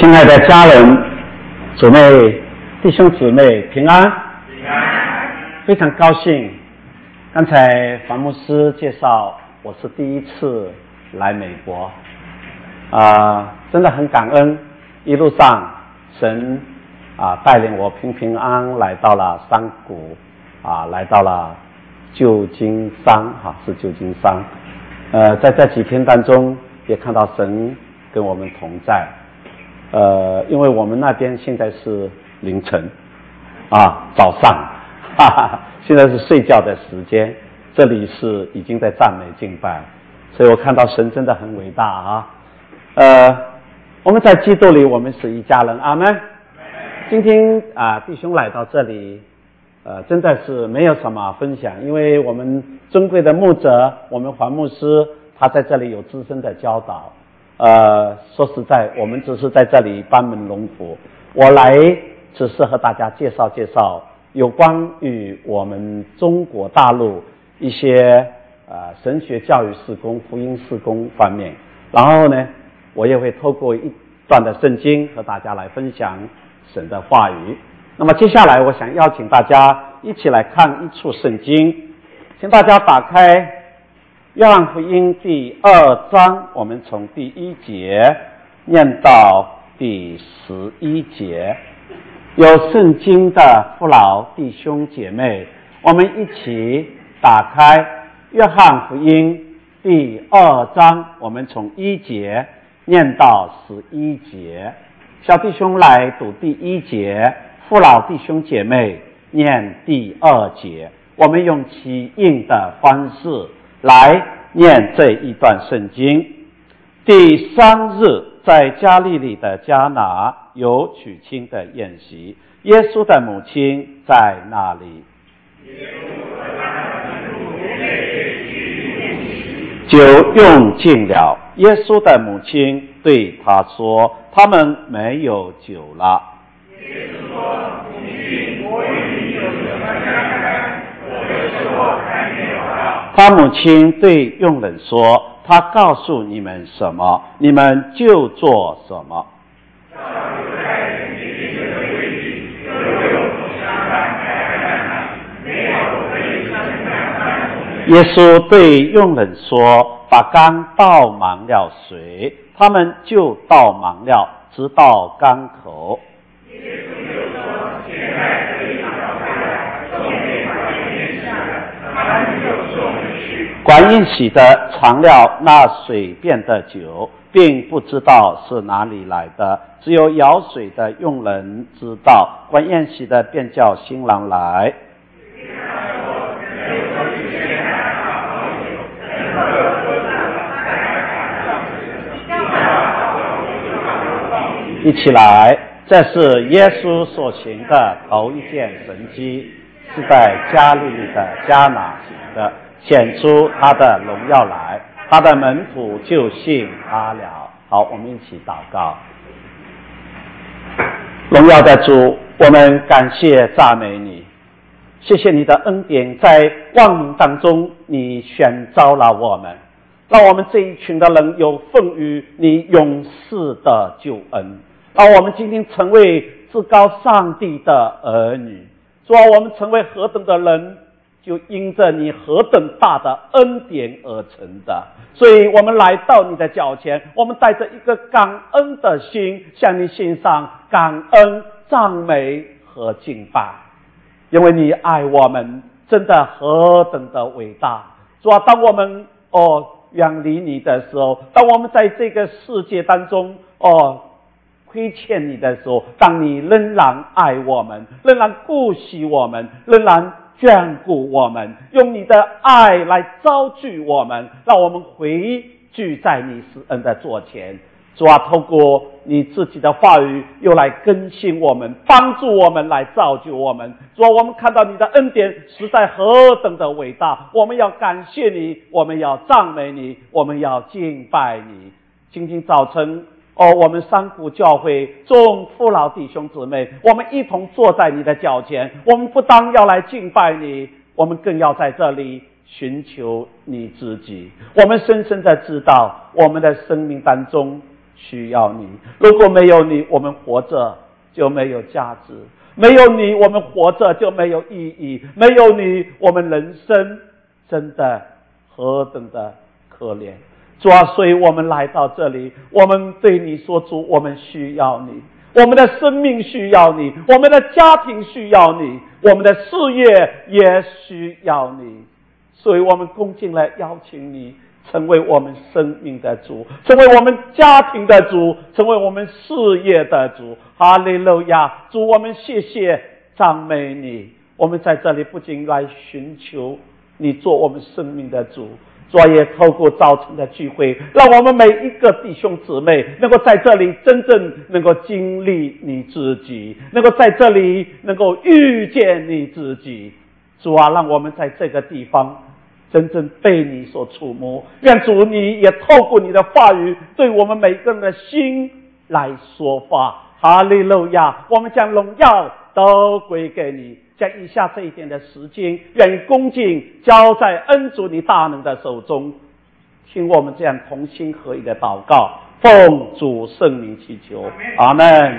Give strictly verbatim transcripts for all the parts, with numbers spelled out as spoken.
亲爱的家人、姊妹、弟兄姊妹平安， 平安。 非常高兴，刚才黄牧师介绍我是第一次来美国，啊、呃，真的很感恩，一路上神啊、呃、带领我平平安安来到了山谷，啊、呃，来到了旧金山，哈、啊，是旧金山，呃，在这几天当中也看到神跟我们同在。呃，因为我们那边现在是凌晨，啊，早上，哈哈，现在是睡觉的时间，这里是已经在赞美敬拜，所以我看到神真的很伟大啊。呃，我们在基督里，我们是一家人，阿们。今天啊，弟兄来到这里，呃，真的是没有什么分享，因为我们尊贵的牧者，我们黄牧师，他在这里有资深的教导。呃，说实在，我们只是在这里班门弄斧。我来只是和大家介绍介绍有关于我们中国大陆一些呃神学教育事工、福音事工方面。然后呢，我也会透过一段的圣经和大家来分享神的话语。那么接下来，我想邀请大家一起来看一处圣经，请大家打开约翰福音第二章，我们从第一节念到第十一节。有圣经的父老弟兄姐妹，我们一起打开约翰福音第二章，我们从一节念到十一节。小弟兄来读第一节，父老弟兄姐妹念第二节。我们用起应的方式来念这一段圣经。第三日，在加利利的迦拿有娶亲的宴席，耶稣的母亲在那里。酒用尽了，耶稣的母亲对他说：“他们没有酒了。” 耶稣说：“母亲，我与你有什么相干？我的时候还没有到。” 他母亲对佣人说：“他告诉你们什么，你们就做什么。”耶稣对佣人说：“把缸倒满了水。”他们就倒满了，直到缸口。 耶稣又说：“现在可以倒出来，送给管宴席的。”他们就送了去。 管宴席的尝了那水变的酒，并不知道是哪里来的，只有舀水的佣人知道。管宴席的便叫新郎来。一起来，这是耶稣所行的头一件神迹，是在加利利的迦拿行的，显出他的荣耀来，他的门徒就信他了。好，我们一起祷告。荣耀的主，我们感谢赞美你，谢谢你的恩典，在万民当中你选召了我们，让我们这一群的人有份于你永世的救恩，让我们今天成为至高上帝的儿女。主啊，我们成为何等的人，就因着你何等大的恩典而成的。所以我们来到你的脚前，我们带着一个感恩的心，向你献上感恩、赞美和敬拜。因为你爱我们，真的何等的伟大。主啊，当我们哦远离你的时候，当我们在这个世界当中哦亏欠你的时候，当你仍然爱我们，仍然顾惜我们，仍然眷顾我们，用你的爱来招聚我们，让我们回聚在你施恩的座前。主啊，透过你自己的话语又来更新我们，帮助我们，来造就我们。主啊，我们看到你的恩典实在何等的伟大，我们要感谢你，我们要赞美你，我们要敬拜你。今天早晨哦，我们三股教会众父老弟兄姊妹，我们一同坐在你的脚前，我们不单要来敬拜你，我们更要在这里寻求你自己。我们深深的知道，我们的生命当中需要你。如果没有你，我们活着就没有价值；没有你，我们活着就没有意义；没有你，我们人生真的何等的可怜。主啊，所以我们来到这里，我们对你说，主，我们需要你，我们的生命需要你，我们的家庭需要你，我们的事业也需要你。所以我们恭敬来邀请你成为我们生命的主，成为我们家庭的主，成为我们事业的主。哈利路亚！主，我们谢谢赞美你。我们在这里不仅来寻求你做我们生命的主，主也透过早晨的聚会，让我们每一个弟兄姊妹能够在这里真正能够经历你自己，能够在这里能够遇见你自己。主啊，让我们在这个地方真正被你所触摸。愿主你也透过你的话语对我们每个人的心来说话。哈利路亚！我们将荣耀都归给你。将以下这一点的时间，愿意恭敬交在恩主你大能的手中。听我们这样同心合一的祷告，奉主圣名祈求，阿们。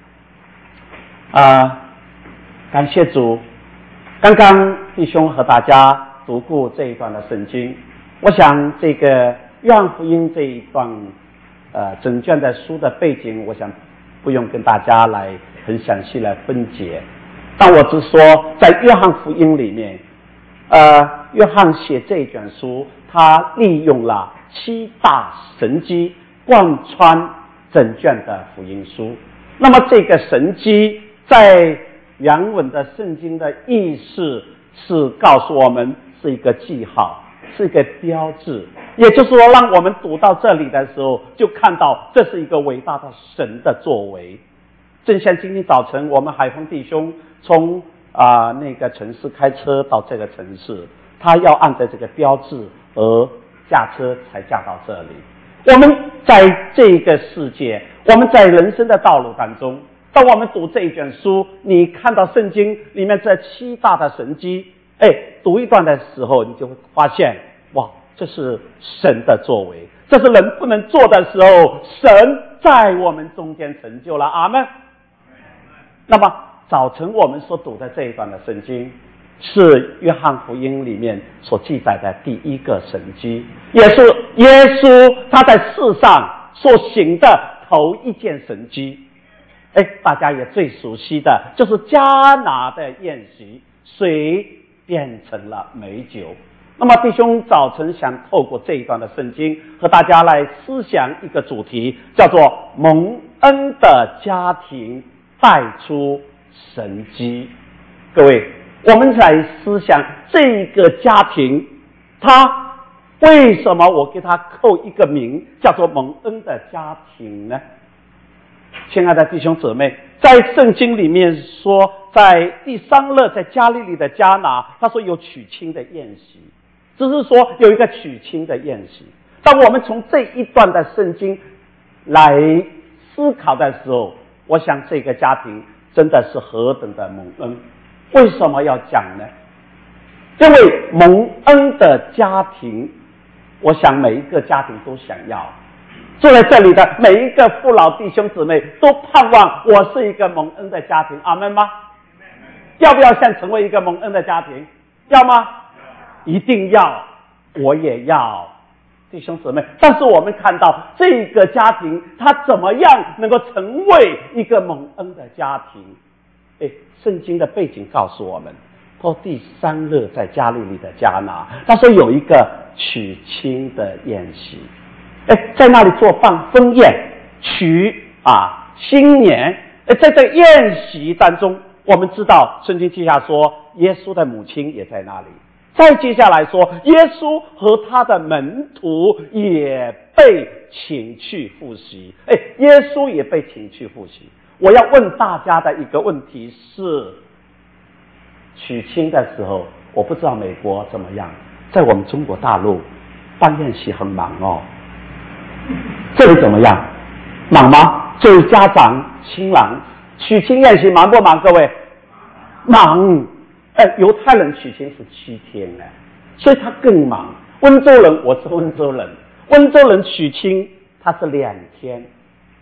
啊，感谢主。刚刚弟兄和大家读过这一段的圣经，我想这个约翰福音这一段呃整卷的书的背景，我想不用跟大家来很详细来分解，但我只说在约翰福音里面，呃，约翰写这一卷书，他利用了七大神迹贯穿整卷的福音书。那么这个神迹在原文的圣经的意思是告诉我们是一个记号，是一个标志，也就是说让我们读到这里的时候就看到这是一个伟大的神的作为。正像今天早晨我们海丰弟兄从啊、呃、那个城市开车到这个城市，他要按照这个标志而驾车才驾到这里。我们在这个世界，我们在人生的道路当中，当我们读这一卷书，你看到圣经里面这七大的神迹，哎，读一段的时候，你就会发现，哇，这是神的作为，这是人不能做的时候，神在我们中间成就了。阿们。那么早晨我们所读的这一段的圣经，是约翰福音里面所记载的第一个神迹，也是耶稣他在世上所行的头一件神迹。哎，大家也最熟悉的就是迦拿的宴席，水变成了美酒。那么弟兄早晨想透过这一段的圣经和大家来思想一个主题，叫做蒙恩的家庭带出神迹。各位，我们来思想这个家庭，他为什么我给他扣一个名叫做蒙恩的家庭呢？亲爱的弟兄姊妹，在圣经里面说，在第三乐在加利利的迦拿，他说有娶亲的宴席，只是说有一个娶亲的宴席。当我们从这一段的圣经来思考的时候，我想这个家庭真的是何等的蒙恩。为什么要讲呢？因为蒙恩的家庭，我想每一个家庭都想要。坐在这里的每一个父老弟兄姊妹都盼望我是一个蒙恩的家庭。阿们吗？要不要想成为一个蒙恩的家庭？要吗？一定要，我也要，弟兄姊妹。但是我们看到这个家庭他怎么样能够成为一个蒙恩的家庭？哎，圣经的背景告诉我们，说第三乐在加利利的迦拿，他说有一个娶亲的宴席。哎，在那里做放婚宴，娶啊新年。哎，在这个宴席当中，我们知道圣经记下说，耶稣的母亲也在那里。再接下来说，耶稣和他的门徒也被请去赴席。哎，耶稣也被请去赴席。我要问大家的一个问题是，娶亲的时候，我不知道美国怎么样，在我们中国大陆办宴席很忙哦。这里怎么样？忙吗？作为家长新郎娶亲宴席忙不忙？各位，忙。哎，犹太人娶亲是七天哎，所以他更忙。温州人，我是温州人，温州人娶亲他是两天，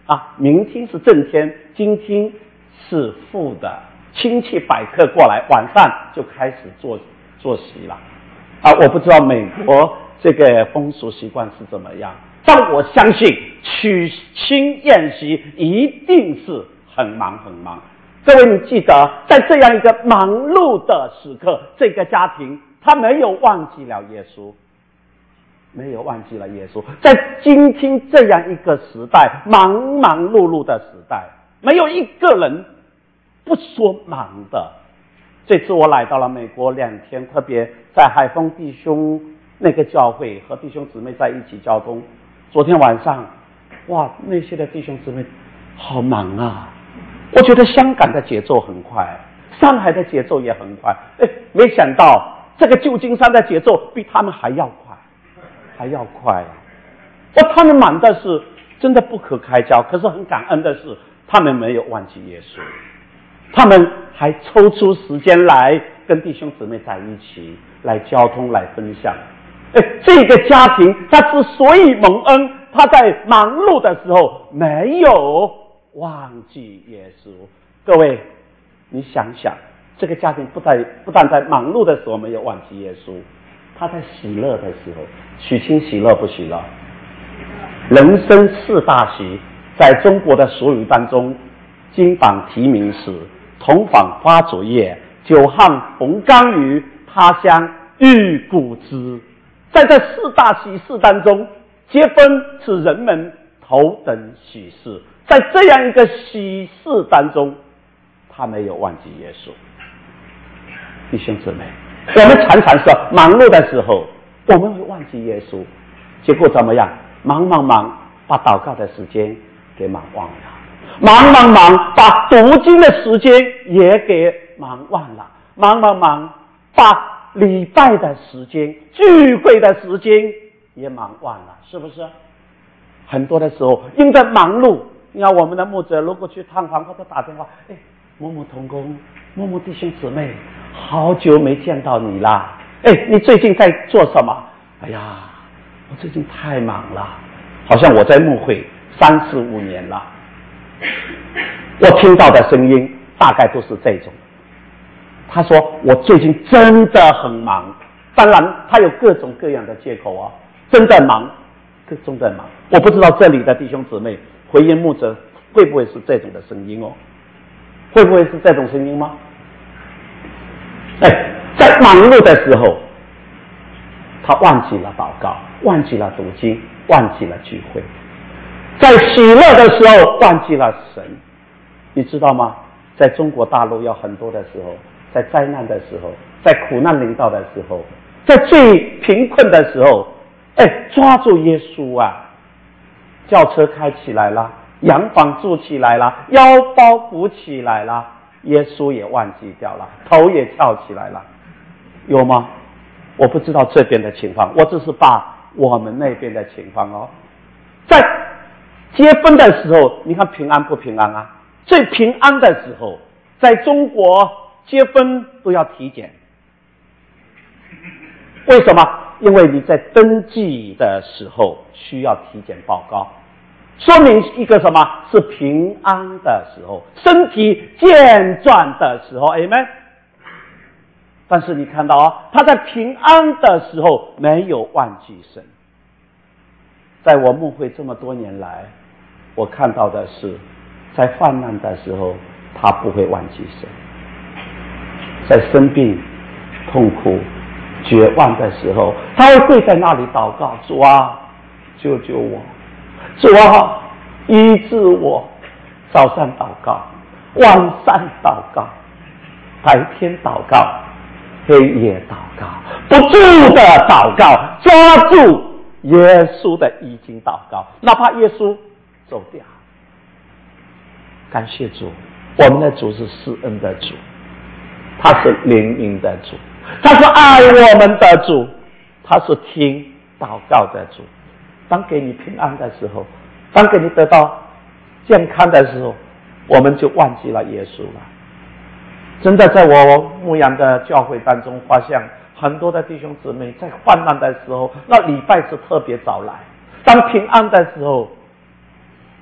啊，明听是正天，今听是副的，亲戚百客过来，晚上就开始做做席了。啊，我不知道美国这个风俗习惯是怎么样，但我相信娶亲宴席一定是很忙很忙。各位，你记得在这样一个忙碌的时刻，这个家庭他没有忘记了耶稣，没有忘记了耶稣。在今天这样一个时代，忙忙碌碌的时代，没有一个人不说忙的。这次我来到了美国两天，特别在海丰弟兄那个教会和弟兄姊妹在一起交通。昨天晚上，哇，那些的弟兄姊妹好忙啊！我觉得香港的节奏很快，上海的节奏也很快，哎，没想到这个旧金山的节奏比他们还要快，还要快啊！哇，他们忙的是真的不可开交，可是很感恩的是，他们没有忘记耶稣。他们还抽出时间来跟弟兄姊妹在一起，来交通，来分享。哎，这个家庭他之所以蒙恩，他在忙碌的时候没有忘记耶稣。各位，你想想，这个家庭不但不但在忙碌的时候没有忘记耶稣，他在喜乐的时候，娶亲喜乐不喜乐？人生四大喜，在中国的俗语当中，金榜题名时，同访花烛夜，久旱逢甘雨，他乡遇故知。在这四大喜事当中，结婚是人们头等喜事。在这样一个喜事当中，他没有忘记耶稣。弟兄姊妹，我们常常是忙碌的时候，我们会忘记耶稣，结果怎么样？忙忙忙，把祷告的时间给忙忘了。忙忙忙，把读经的时间也给忙忘了，忙忙忙，把礼拜的时间、聚会的时间也忙忘了，是不是？很多的时候，因为忙碌，你看我们的牧者如果去探访或者打电话，哎，某某同工、某某弟兄姊妹，好久没见到你啦，哎，你最近在做什么？哎呀，我最近太忙了，好像我在牧会三四五年了。我听到的声音大概都是这种。他说我最近真的很忙，当然他有各种各样的借口啊，真的忙，各种的忙。我不知道这里的弟兄姊妹回应牧者会不会是这种的声音哦？会不会是这种声音吗？哎，在忙碌的时候，他忘记了祷告，忘记了读经，忘记了聚会。在喜乐的时候忘记了神，你知道吗？在中国大陆有很多的时候，在灾难的时候，在苦难临到的时候，在最贫困的时候，哎，抓住耶稣啊！轿车开起来了，洋房住起来了，腰包鼓起来了，耶稣也忘记掉了，头也翘起来了，有吗？我不知道这边的情况，我只是把我们那边的情况哦，在结婚的时候，你看平安不平安啊？最平安的时候，在中国结婚都要体检，为什么？因为你在登记的时候需要体检报告，说明一个什么？是平安的时候，身体健壮的时候 Amen。 但是你看到啊、哦，他在平安的时候没有忘记神。在我牧会这么多年来，我看到的是，在患难的时候他不会忘记神，在生病痛苦绝望的时候，他会跪在那里祷告，主啊，救救我，主啊，医治我。早上祷告，晚上祷告，白天祷告，黑夜祷告，不住的祷告，抓住耶稣的医经祷告，哪怕耶稣走掉。感谢主，我们的主是施恩的主，他是怜悯的主，他是爱我们的主，他是听祷告的主。当给你平安的时候，当给你得到健康的时候，我们就忘记了耶稣了。真的，在我牧养的教会当中，发现很多的弟兄姊妹在患难的时候，那礼拜是特别早来；当平安的时候，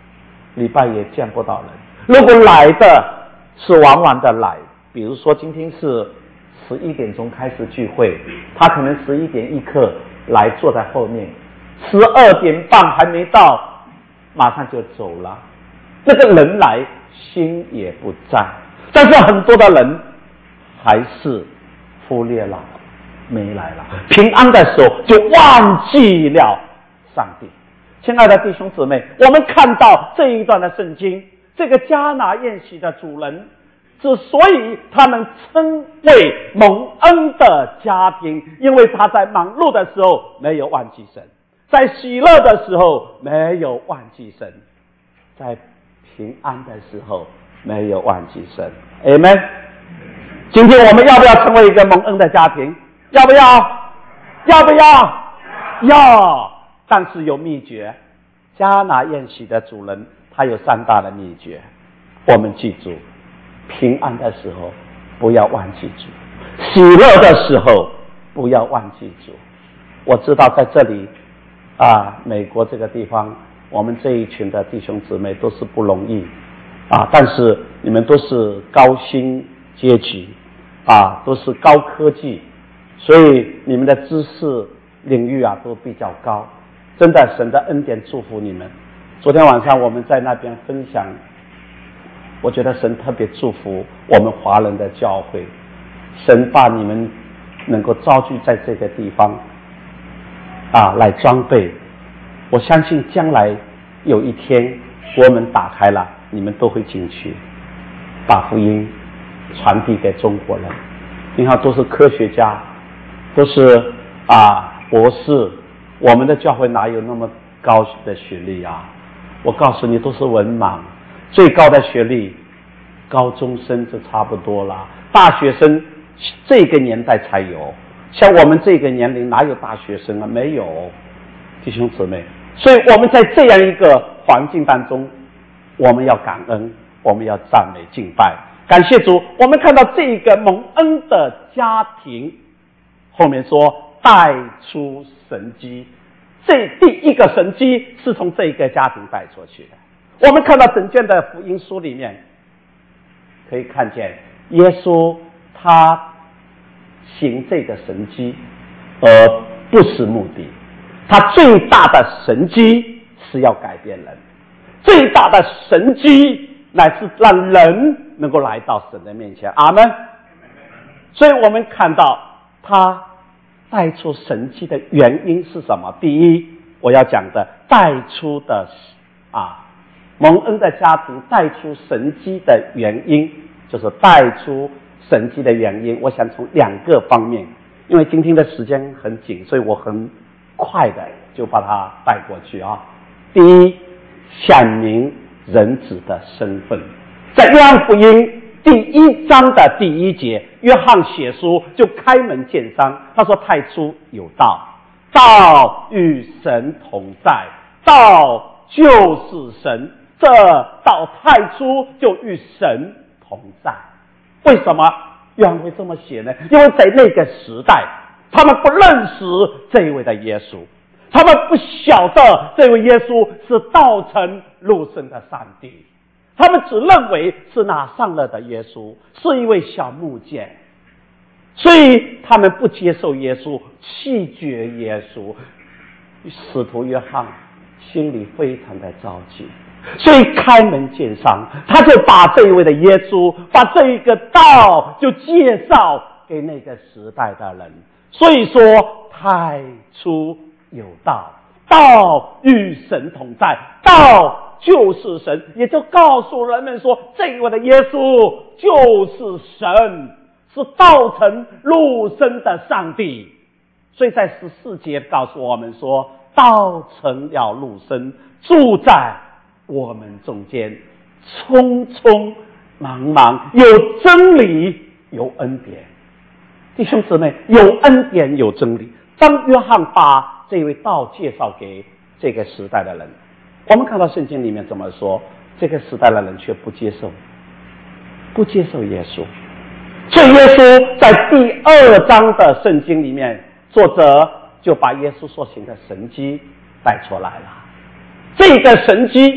礼拜也见不到人。如果来的是晚晚的来，比如说今天是十一点钟开始聚会，他可能十一点一刻来坐在后面，十二点半还没到，马上就走了。那个人来心也不在，但是很多的人还是忽略了，没来了。平安的时候就忘记了上帝。亲爱的弟兄姊妹，我们看到这一段的圣经，这个迦拿宴席的主人之所以他们称为蒙恩的家庭，因为他在忙碌的时候没有忘记神，在喜乐的时候没有忘记神，在平安的时候没有忘记神。 Amen。 今天我们要不要成为一个蒙恩的家庭？要不要？要不要？要。但是有秘诀，迦拿宴席的主人他有三大的秘诀，我们记住，平安的时候不要忘记主，喜乐的时候不要忘记主。我知道在这里啊，美国这个地方，我们这一群的弟兄姊妹都是不容易啊，但是你们都是高薪阶级啊，都是高科技，所以你们的知识领域啊都比较高。真的，神的恩典祝福你们。昨天晚上我们在那边分享，我觉得神特别祝福我们华人的教会，神把你们能够招聚在这个地方啊来装备。我相信将来有一天国门打开了，你们都会进去把福音传递给中国人。你看，都是科学家，都是啊博士，我们的教会哪有那么高的学历啊？我告诉你，都是文盲，最高的学历高中生就差不多了，大学生这个年代才有，像我们这个年龄哪有大学生啊？没有，弟兄姊妹。所以我们在这样一个环境当中，我们要感恩，我们要赞美敬拜，感谢主。我们看到这个蒙恩的家庭后面说带出神迹，这第一个神迹是从这个家庭带出去的。我们看到整卷的福音书里面可以看见耶稣他行这个神迹而不是目的，他最大的神迹是要改变人，最大的神迹乃是让人能够来到神的面前。阿们。所以我们看到他带出神迹的原因是什么？第一，我要讲的带出的啊蒙恩的家庭带出神迹的原因，就是带出神迹的原因，我想从两个方面，因为今天的时间很紧，所以我很快的就把它带过去啊。第一，显明人子的身份，在约翰福音第一章的第一节，约翰写书就开门见山，他说太初有道，道与神同在，道就是神，这道太初就与神同在。为什么约翰会这么写呢？因为在那个时代他们不认识这一位的耶稣，他们不晓得这位耶稣是道成肉身的上帝，他们只认为是那上了的耶稣是一位小木匠，所以他们不接受耶稣，弃绝耶稣。使徒约翰心里非常的着急，所以开门见山，他就把这一位的耶稣，把这一个道就介绍给那个时代的人。所以说太初有道，道与神同在，道就是神，也就告诉人们说这一位的耶稣就是神，是道成肉身的上帝。所以在十四节告诉我们说，道成了肉身，住在我们中间，匆匆忙忙，有真理有恩典。弟兄姊妹，有恩典有真理。当约翰把这位道介绍给这个时代的人，我们看到圣经里面怎么说，这个时代的人却不接受不接受耶稣。所以耶稣在第二章的圣经里面，作者就把耶稣所行的神迹带出来了。这个神迹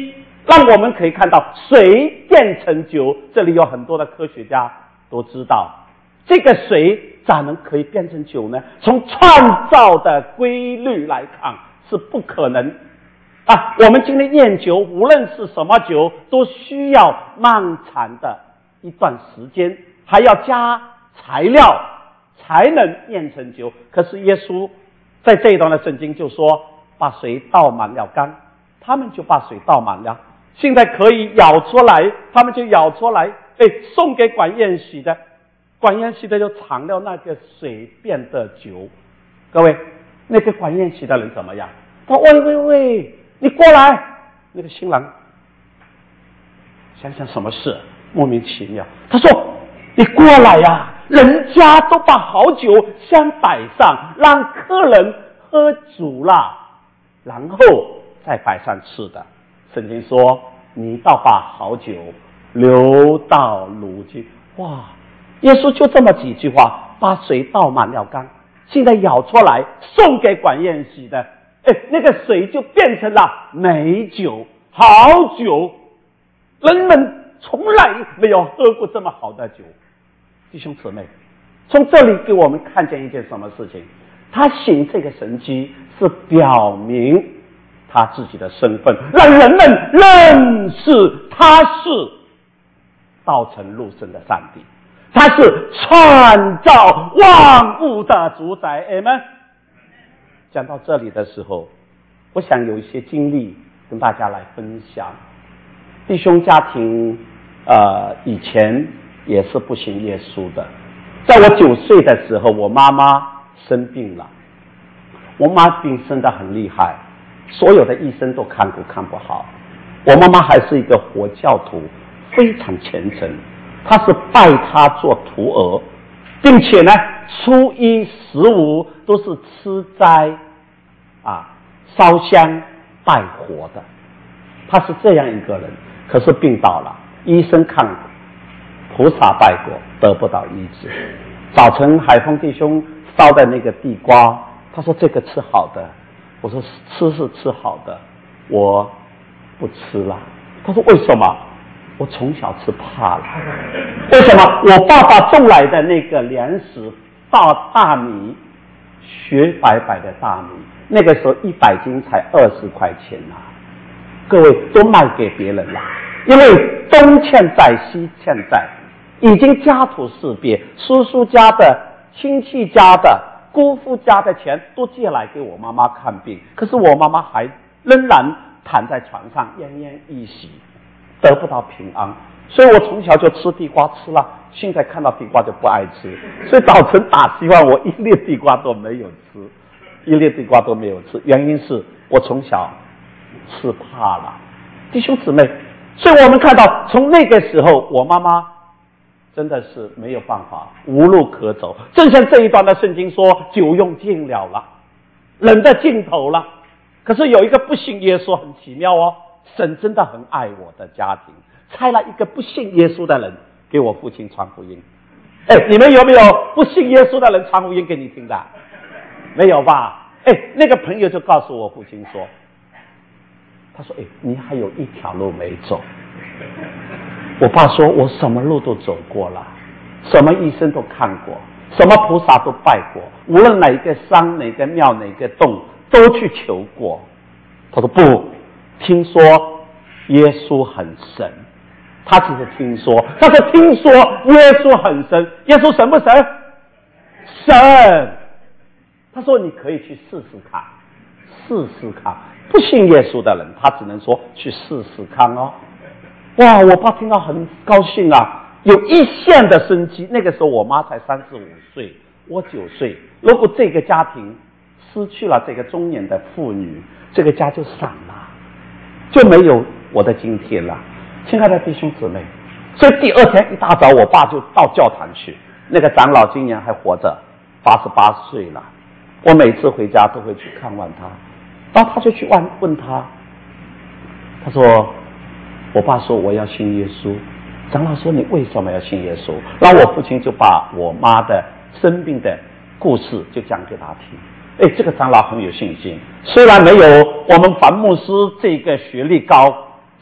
让我们可以看到水变成酒。这里有很多的科学家都知道，这个水咋能可以变成酒呢？从创造的规律来看是不可能啊！我们今天验酒，无论是什么酒，都需要漫长的一段时间，还要加材料才能验成酒。可是耶稣在这一段的圣经就说，把水倒满了缸，他们就把水倒满了。现在可以舀出来，他们就舀出来，哎，送给管宴席的，管宴席的就尝了那个水变的酒。各位，那个管宴席的人怎么样？他喂喂喂，你过来！那个新郎想想什么事，莫名其妙。他说：“你过来呀、啊！人家都把好酒先摆上，让客人喝足了，然后再摆上吃的。”圣经说：“你倒把好酒留到如今。”哇！耶稣就这么几句话，把水倒满了缸，现在舀出来送给管宴席的，哎，那个水就变成了美酒、好酒。人们从来没有喝过这么好的酒。弟兄姊妹，从这里给我们看见一件什么事情？他行这个神迹是表明他自己的身份，让人们认识他是道成肉身的上帝，他是创造万物的主宰。阿们。讲到这里的时候，我想有一些经历跟大家来分享。弟兄家庭呃，以前也是不信耶稣的。在我九岁的时候，我妈妈生病了，我妈病生得很厉害，所有的医生都看过看不好。我妈妈还是一个佛教徒，非常虔诚，她是拜她做徒儿，并且呢初一十五都是吃斋啊烧香拜佛的，她是这样一个人。可是病倒了，医生看过，菩萨拜过，得不到医治。早晨海峰弟兄烧的那个地瓜，他说这个吃好的，我说吃是吃好的，我不吃了。他说为什么？我从小吃怕了。为什么？我爸爸种来的那个粮食大大米，雪白白的大米，那个时候一百斤才二十块钱啊！各位都卖给别人了，因为东欠债西欠债，已经家徒四壁，叔叔家的、亲戚家的、姑父家的钱都借来给我妈妈看病，可是我妈妈还仍然躺在床上奄奄一息，得不到平安。所以我从小就吃地瓜吃了，现在看到地瓜就不爱吃，所以早晨打希望我一粒地瓜都没有吃，一粒地瓜都没有吃，原因是我从小吃怕了。弟兄姊妹，所以我们看到从那个时候我妈妈真的是没有办法，无路可走。正像这一段的圣经说，酒用尽了了，人的尽头了。可是有一个不信耶稣，很奇妙哦，神真的很爱我的家庭，差了一个不信耶稣的人给我父亲传福音。哎，你们有没有不信耶稣的人传福音给你听的？没有吧？哎，那个朋友就告诉我父亲说，他说：“哎，你还有一条路没走。”我爸说：“我什么路都走过了，什么医生都看过，什么菩萨都拜过，无论哪个山、哪个庙、哪个洞都去求过。”他说：“不，听说耶稣很神。”他只是听说，他说：“听说耶稣很神，耶稣神不神？神。”他说：“你可以去试试看，试试看。”不信耶稣的人，他只能说去试试看哦。哇，我爸听到很高兴啊，有一线的生机。那个时候我妈才三十五岁，我九岁。如果这个家庭失去了这个中年的妇女，这个家就散了，就没有我的今天了。亲爱的弟兄姊妹，所以第二天一大早，我爸就到教堂去。那个长老今年还活着，八十八岁了。我每次回家都会去看望他。然后他就去问问他，他说：“我爸说我要信耶稣。”长老说：“你为什么要信耶稣？”然后我父亲就把我妈的生病的故事就讲给他听。哎，这个长老很有信心，虽然没有我们樊牧师这个学历高，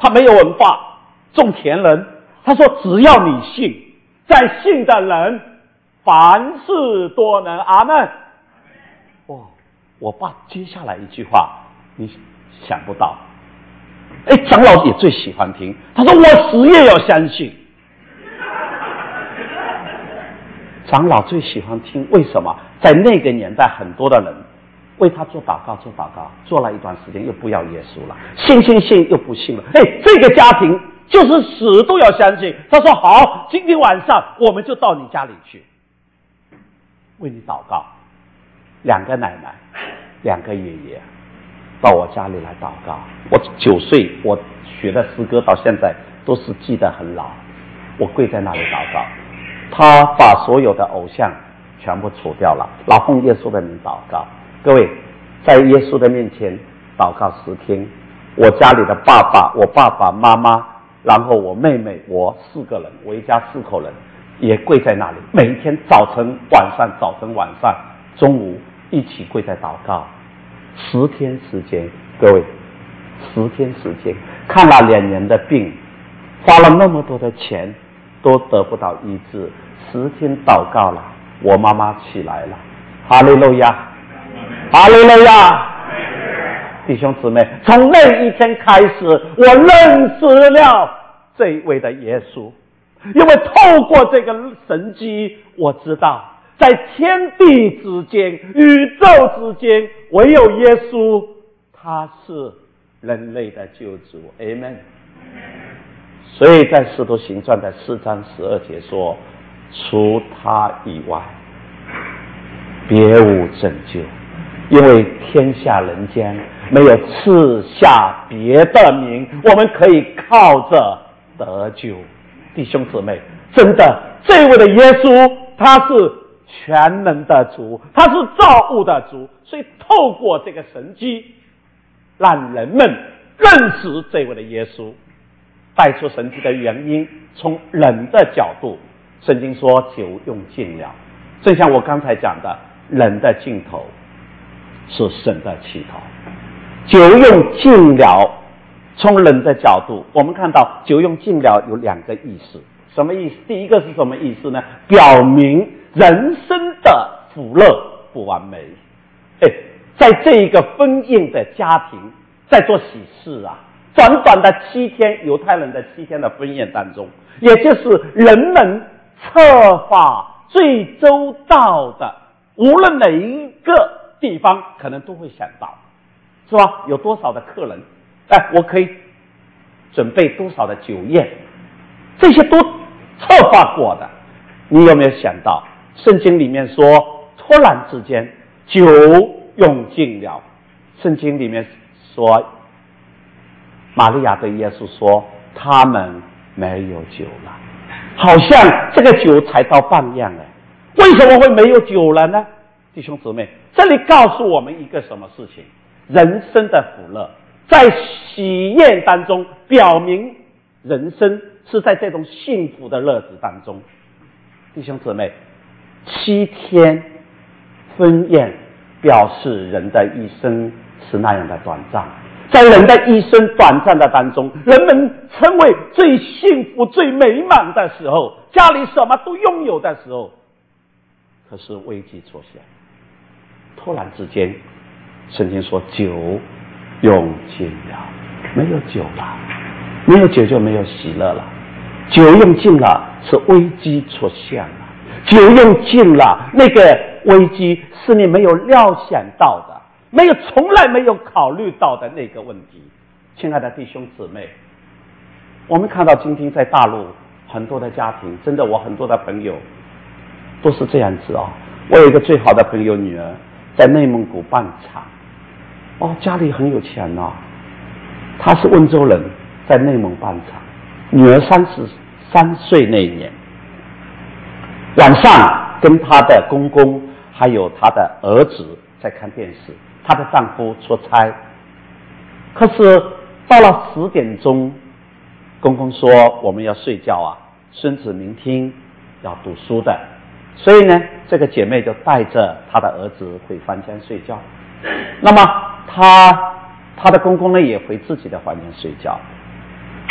他没有文化，种田人。他说只要你信，在信的人凡事都能。阿们。哇，我爸接下来一句话你想不到，哎，长老也最喜欢听，他说我死也要相信。长老最喜欢听，为什么？在那个年代，很多的人为他做祷告，做祷告，做了一段时间又不要耶稣了，信信信又不信了。哎，这个家庭就是死都要相信。他说好，今天晚上我们就到你家里去，为你祷告。两个奶奶，两个爷爷到我家里来祷告。我九岁，我学的诗歌到现在都是记得很牢。我跪在那里祷告，他把所有的偶像全部除掉了，然后奉耶稣的名祷告。各位，在耶稣的面前祷告十天，我家里的爸爸，我爸爸妈妈，然后我妹妹，我四个人，我一家四口人也跪在那里，每一天早晨晚上，早晨晚上，中午一起跪在祷告。十天时间，各位，十天时间，看了两年的病，花了那么多的钱，都得不到医治。十天祷告了，我妈妈起来了。哈利路亚，哈利路亚！弟兄姊妹，从那一天开始，我认识了这一位的耶稣，因为透过这个神迹，我知道在天地之间，宇宙之间，唯有耶稣，他是人类的救主。 Amen。 所以在使徒行传的四章十二节说，除他以外别无拯救，因为天下人间没有赐下别的名，我们可以靠着得救。弟兄姊妹，真的这位的耶稣，他是全能的主，他是造物的主，所以透过这个神迹，让人们认识这位的耶稣。带出神迹的原因，从人的角度，圣经说酒用尽了，正像我刚才讲的，人的尽头是神的起头。酒用尽了，从人的角度，我们看到酒用尽了有两个意思。什么意思？第一个是什么意思呢？表明人生的福乐不完美。哎，在这一个婚宴的家庭，在做喜事啊，短短的七天，犹太人的七天的婚宴当中，也就是人们策划最周到的，无论哪一个地方可能都会想到，是吧？有多少的客人，哎，我可以准备多少的酒宴，这些都策划过的。你有没有想到圣经里面说突然之间酒用尽了，圣经里面说玛利亚对耶稣说他们没有酒了，好像这个酒才到半样了，为什么会没有酒了呢？弟兄姊妹，这里告诉我们一个什么事情？人生的福乐在喜宴当中，表明人生是在这种幸福的日子当中。弟兄姊妹，七天婚宴表示人的一生是那样的短暂，在人的一生短暂的当中，人们称为最幸福最美满的时候，家里什么都拥有的时候，可是危机出现，突然之间圣经说酒用尽了，没有酒了，没有酒就没有喜乐了。酒用尽了是危机出现了，酒用尽了，那个危机是你没有料想到的，没有从来没有考虑到的那个问题。亲爱的弟兄姊妹，我们看到今天在大陆很多的家庭，真的我很多的朋友都是这样子哦。我有一个最好的朋友女儿在内蒙古办厂，哦，家里很有钱哦，她是温州人，在内蒙办厂。女儿三十三岁那一年，晚上跟她的公公还有她的儿子在看电视，她的丈夫出差，可是到了十点钟，公公说我们要睡觉啊，孙子明天要读书的，所以呢，这个姐妹就带着她的儿子回房间睡觉。那么她她的公公呢也回自己的房间睡觉。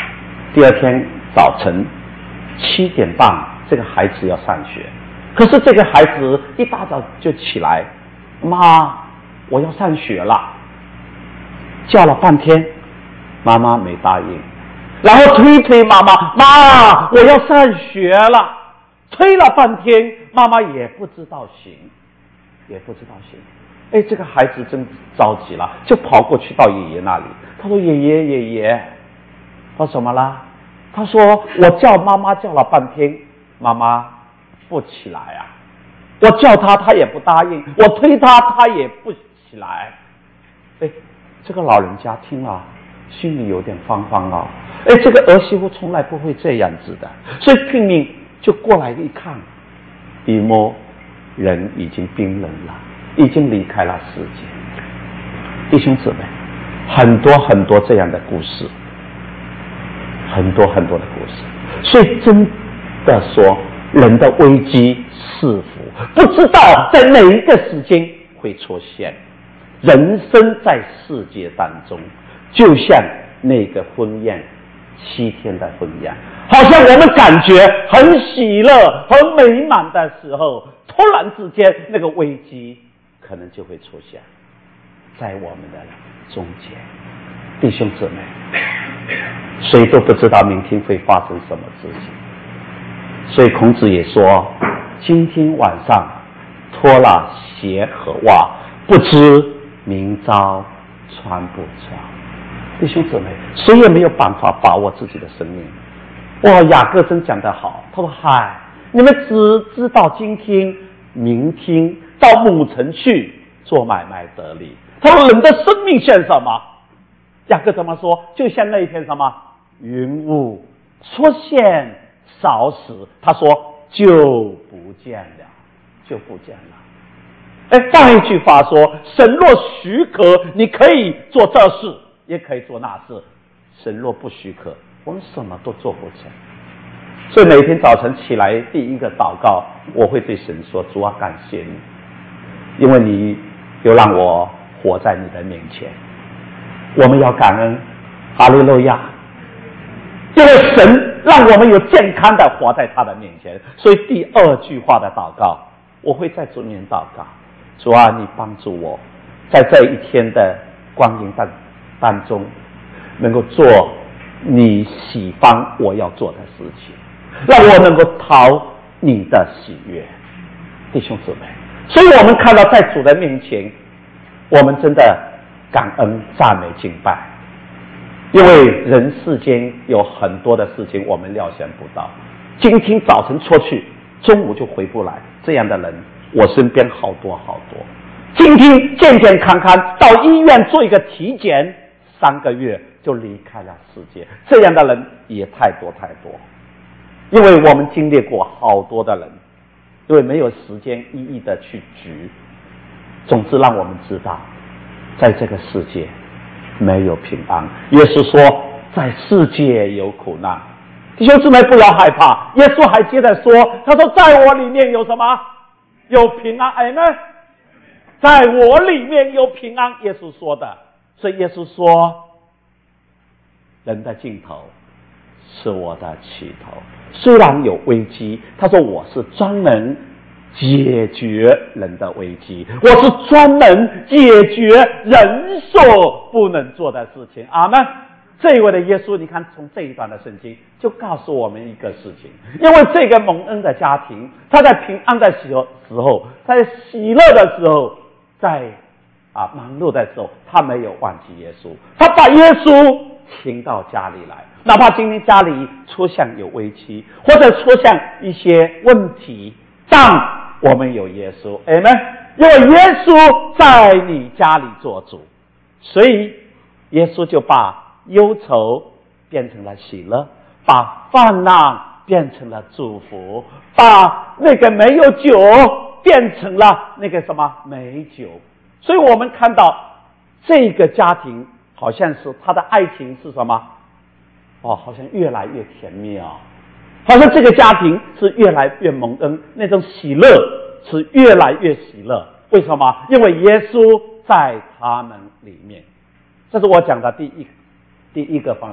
第二天早晨七点半，这个孩子要上学，可是这个孩子一大早就起来，妈，我要上学了，叫了半天，妈妈没答应，然后推推妈妈，妈，我要上学了，推了半天，妈妈也不知道行，也不知道行。哎，这个孩子真着急了，就跑过去到爷爷那里。他说：“爷爷，爷爷，他什么啦？”他说：“我叫妈妈叫了半天，妈妈不起来啊！我叫他，他也不答应；我推他，他也不起来。”哎，这个老人家听了，心里有点慌慌啊。哎，这个儿媳妇从来不会这样子的，所以拼命就过来一看，一摸，人已经冰冷了。已经离开了世界。弟兄姊妹，很多很多这样的故事，很多很多的故事。所以真的说，人的危机是否不知道在哪一个时间会出现。人生在世界当中，就像那个婚宴，七天的婚宴，好像我们感觉很喜乐很美满的时候，突然之间那个危机可能就会出现在我们的中间。弟兄姊妹，谁都不知道明天会发生什么事情，所以孔子也说，今天晚上脱了鞋和袜，不知明朝穿不着。弟兄姊妹，谁也没有办法把握自己的生命。哇，雅各真讲得好，他说：“嗨，你们只知道今天、明天到母城去做买卖得利。”他说：“人的生命像什么？”雅各怎么说？就像那一天什么云雾出现少时，他说就不见了，就不见了。哎，换一句话说，神若许可，你可以做这事，也可以做那事；神若不许可，我们什么都做不成。所以每天早晨起来，第一个祷告，我会对神说：“主啊，感谢你，因为你又让我活在你的面前。”我们要感恩，哈利路亚！因为神让我们有健康的活在他的面前。所以第二句话的祷告，我会在主面祷告：主啊，你帮助我，在这一天的光阴当当中，能够做你喜欢我要做的事情，让我能够讨你的喜悦。弟兄姊妹，所以我们看到在主的面前，我们真的感恩赞美敬拜，因为人世间有很多的事情我们料想不到。今天早晨出去，中午就回不来，这样的人我身边好多好多。今天健健康康到医院做一个体检，三个月就离开了世界，这样的人也太多太多。因为我们经历过好多的人，因为没有时间一一的去举，总之让我们知道，在这个世界没有平安。耶稣说，在世界有苦难。弟兄姊妹，不要害怕，耶稣还接着说，他说在我里面有什么？有平安。哎呢，在我里面有平安，耶稣说的。所以耶稣说，人的尽头是我的起头。虽然有危机，他说我是专门解决人的危机，我是专门解决人所不能做的事情。阿们。这一位的耶稣，你看从这一段的圣经就告诉我们一个事情，因为这个蒙恩的家庭，他在平安的时候，在喜乐的时候，在啊忙碌的时候，他没有忘记耶稣，他把耶稣请到家里来，哪怕今天家里出现有危机，或者出现一些问题，但我们有耶稣，阿们。因为耶稣在你家里做主，所以耶稣就把忧愁变成了喜乐，把患难变成了祝福，把那个没有酒变成了那个什么美酒。所以我们看到这个家庭好像是他的爱情是什么？哦，好像越来越甜蜜啊、哦，好像这个家庭是越来越蒙恩，那种喜乐是越来越喜乐。为什么？因为耶稣在他们里面。这是我讲的第一第一个方面。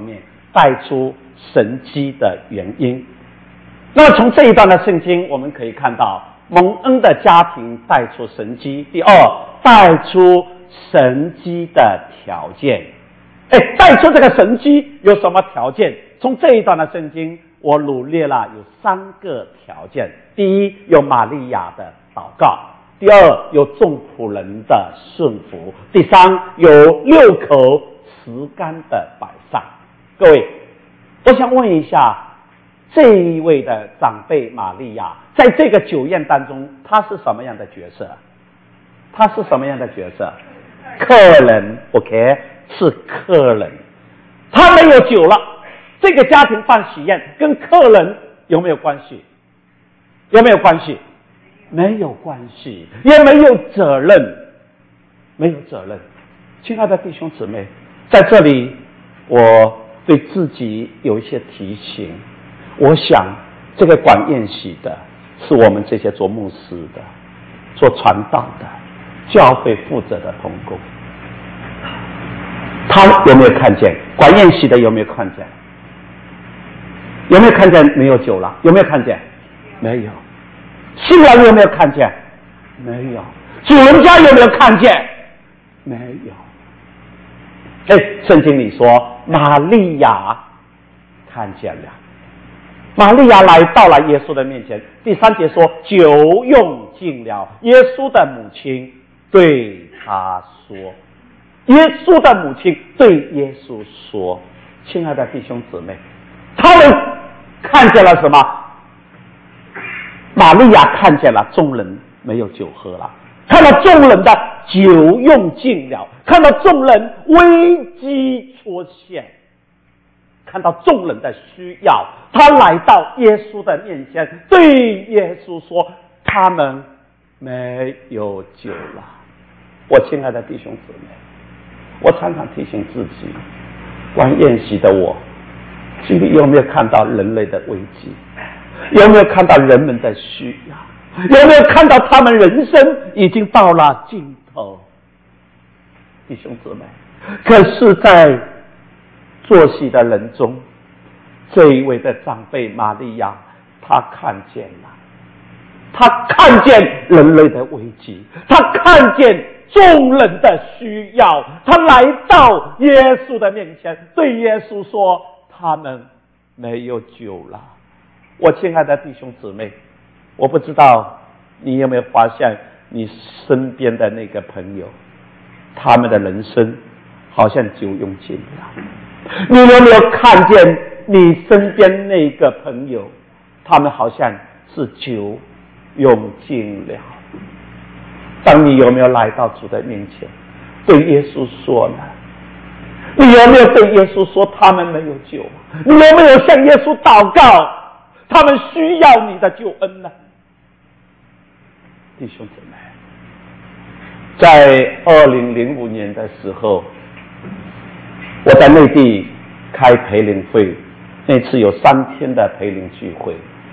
带出神迹的原因。那么从这一段的圣经我们可以看到，蒙恩的家庭带出神迹。第二，带出神迹的条件。哎，带出这个神迹有什么条件？从这一段的圣经我罗列了有三个条件。第一，有玛利亚的祷告；第二，有众仆人的顺服；第三，有六口石竿的摆上。各位，我想问一下，这一位的长辈玛利亚在这个酒宴当中，她是什么样的角色？她是什么样的角色？客人 OK， 是客人。她没有酒了，这个家庭办喜宴跟客人有没有关系？有没有关系？没有关系，也没有责任，没有责任。亲爱的弟兄姊妹，在这里我对自己有一些提醒。我想这个管宴席的是我们这些做牧师的、做传道的、教会负责的同工。他有没有看见？管宴席的有没有看见？有没有看见没有酒了？有没有看见？没有。新郎有没有看见？没有。主人家有没有看见？没有。哎，圣经里说玛利亚看见了。玛利亚来到了耶稣的面前。第三节说酒用尽了，耶稣的母亲对他说，耶稣的母亲对耶稣说，亲爱的弟兄姊妹，他们看见了什么？玛利亚看见了众人没有酒喝了，看到众人的酒用尽了，看到众人危机出现，看到众人的需要，他来到耶稣的面前，对耶稣说，他们没有酒了。我亲爱的弟兄姊妹，我常常提醒自己，玩宴席的我心里有没有看到人类的危机？有没有看到人们的需要？有没有看到他们人生已经到了尽头？弟兄姊妹，可是在坐席的人中，这一位的长辈玛利亚，她看见了，她看见人类的危机，她看见众人的需要，她来到耶稣的面前，对耶稣说，他们没有酒了。我亲爱的弟兄姊妹，我不知道你有没有发现你身边的那个朋友，他们的人生好像酒用尽了。你有没有看见你身边那个朋友，他们好像是酒用尽了？当你有没有来到主的面前，对耶稣说呢？你有没有对耶稣说他们没有酒？你有没有向耶稣祷告，他们需要你的救恩呢？弟兄姊妹，在二零零五年的时候，我在内地开培灵会，那次有三天的培灵聚会。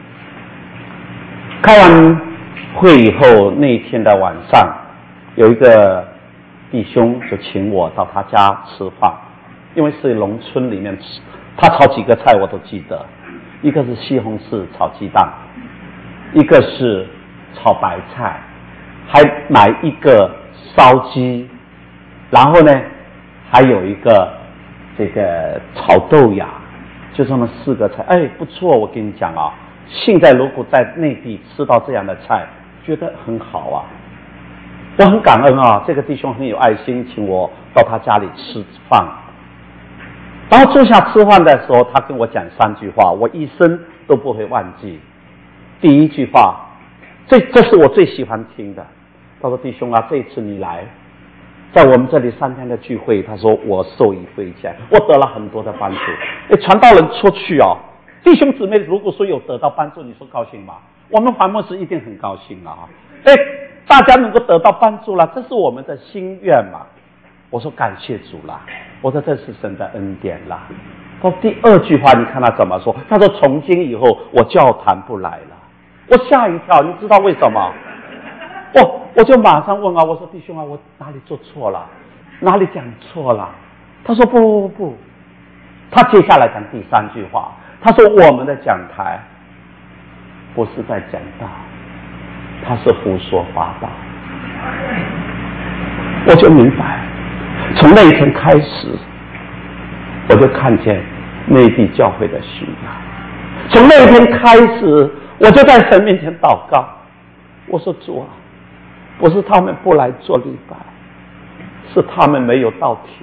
开完会以后，那一天的晚上，有一个弟兄就请我到他家吃饭，因为是农村里面吃，他炒几个菜我都记得，一个是西红柿炒鸡蛋，一个是炒白菜，还买一个烧鸡，然后呢还有一个这个炒豆芽，就这么四个菜。哎，不错，我跟你讲啊，现在如果在内地吃到这样的菜，觉得很好啊，我很感恩啊，这个弟兄很有爱心，请我到他家里吃饭。然后坐下吃饭的时候，他跟我讲三句话，我一生都不会忘记。第一句话，这这是我最喜欢听的。他说：“弟兄啊，这一次你来，在我们这里三天的聚会，他说我受益匪浅，我得了很多的帮助。哎，传道人出去哦，弟兄姊妹如果说有得到帮助，你说高兴吗？我们黄牧师一定很高兴啊！哎，大家能够得到帮助了，这是我们的心愿嘛。”我说感谢主啦，我说这是神的恩典啦。到第二句话，你看他怎么说？他说从今以后我教堂不来了。我吓一跳，你知道为什么？我我就马上问啊，我说弟兄啊，我哪里做错了？哪里讲错了？他说不不不不， 他接下来讲第三句话，他说我们的讲台不是在讲道，他是胡说八道。我就明白，从那一天开始，我就看见内地教会的需要。从那一天开始，我就在神面前祷告，我说主啊，不是他们不来做礼拜，是他们没有到体。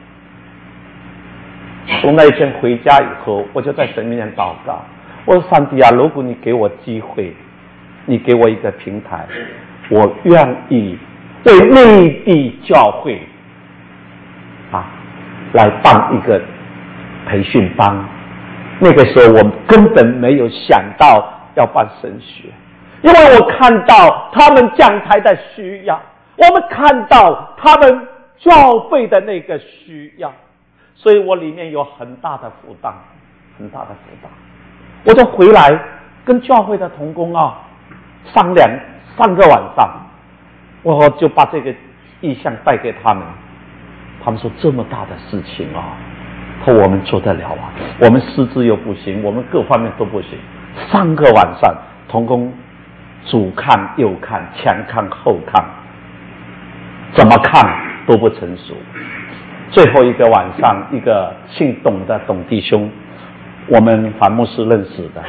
从那一天回家以后，我就在神面前祷告，我说上帝啊，如果你给我机会，你给我一个平台，我愿意为内地教会啊来办一个培训班。那个时候我根本没有想到要办神学，因为我看到他们讲台的需要，我们看到他们教会的那个需要，所以我里面有很大的负担，很大的负担。我就回来跟教会的同工啊商量，上个晚上我就把这个意向带给他们，他们说这么大的事情啊，说我们做得了啊，我们师资又不行，我们各方面都不行。上个晚上同工左看右看，前看后看，怎么看都不成熟。最后一个晚上，一个姓董的董弟兄，我们樊牧师认识的，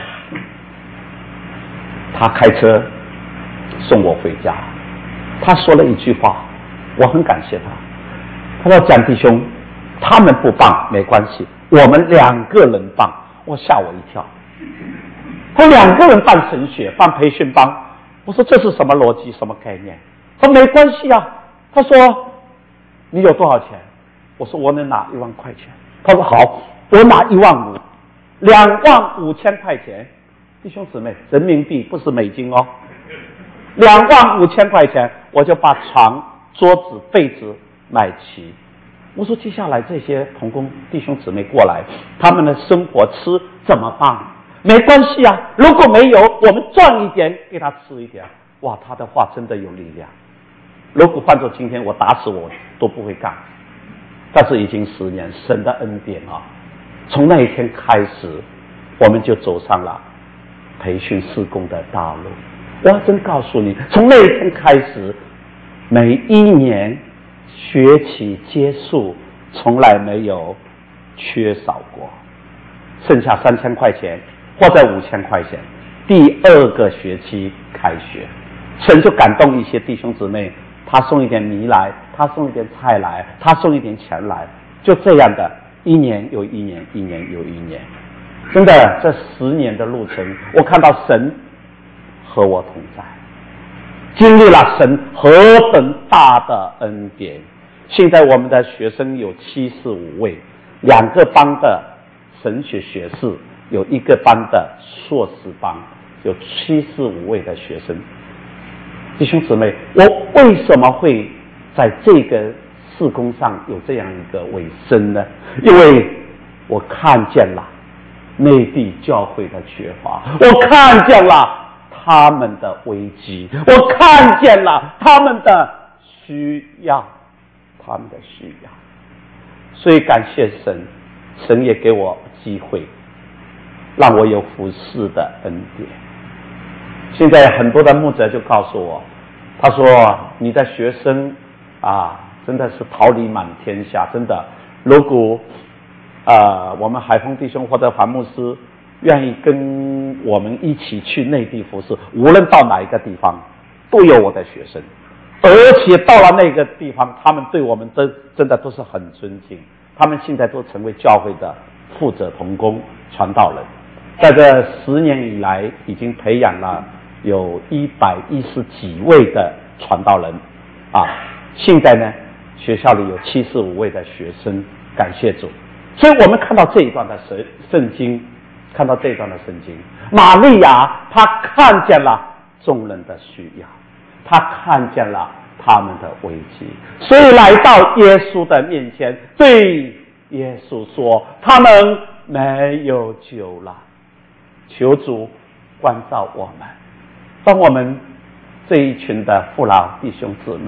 他开车送我回家，他说了一句话，我很感谢他。他说蒋弟兄，他们不办没关系，我们两个人办。我吓我一跳，他两个人办神学办培训班，我说这是什么逻辑什么概念？他说没关系啊。他说你有多少钱？我说我能拿一万块钱。他说好，我拿一万五，两万五千块钱。弟兄姊妹，人民币不是美金哦，两万五千块钱，我就把床、桌子、被子买齐。我说接下来这些同工弟兄姊妹过来，他们的生活吃怎么办？没关系啊，如果没有，我们赚一点给他吃一点。哇，他的话真的有力量。如果换做今天，我打死我都不会干。但是已经十年，神的恩典啊！从那一天开始，我们就走上了培训事工的道路。我要真告诉你，从那一天开始，每一年学期结束，从来没有缺少过，剩下三千块钱或者五千块钱。第二个学期开学，神就感动一些弟兄姊妹，他送一点米来，他送一点菜来，他送一点钱来，就这样的一年又一年，一年又一年。真的，这十年的路程，我看到神和我同在，经历了神何等大的恩典。现在我们的学生有七十五位，两个班的神学学士，有一个班的硕士班，有七十五位的学生。弟兄姊妹，我为什么会在这个事工上有这样一个尾声呢？因为我看见了内地教会的缺乏，我看见了他们的危机，我看见了他们的需要，他们的需要。所以感谢神，神也给我机会，让我有服侍的恩典。现在很多的牧者就告诉我，他说你的学生啊，真的是桃李满天下，真的，如果呃我们海丰弟兄或者樊牧师愿意跟我们一起去内地服侍，无论到哪一个地方都有我的学生，而且到了那个地方，他们对我们真真的都是很尊敬，他们现在都成为教会的负责同工传道人。在这十年以来，已经培养了有一百一十几位的传道人啊！现在呢，学校里有七十五位的学生，感谢主。所以我们看到这一段的圣圣经，看到这一段的圣经，玛利亚她看见了众人的需要，她看见了他们的危机，所以来到耶稣的面前，对耶稣说：“他们没有救了。”求主关照我们，当我们这一群的父老弟兄姊妹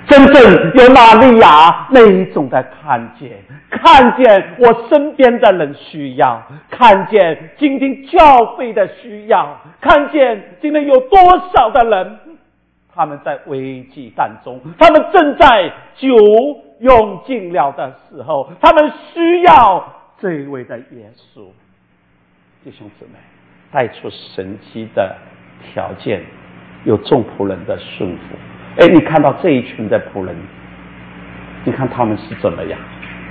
真正有玛利亚那一种的看见，看见我身边的人需要，看见今天教会的需要，看见今天有多少的人他们在危机当中，他们正在酒用尽了的时候，他们需要这一位的耶稣。弟兄姊妹，带出神迹的条件有众仆人的顺服。哎，你看到这一群的仆人，你看他们是怎么样？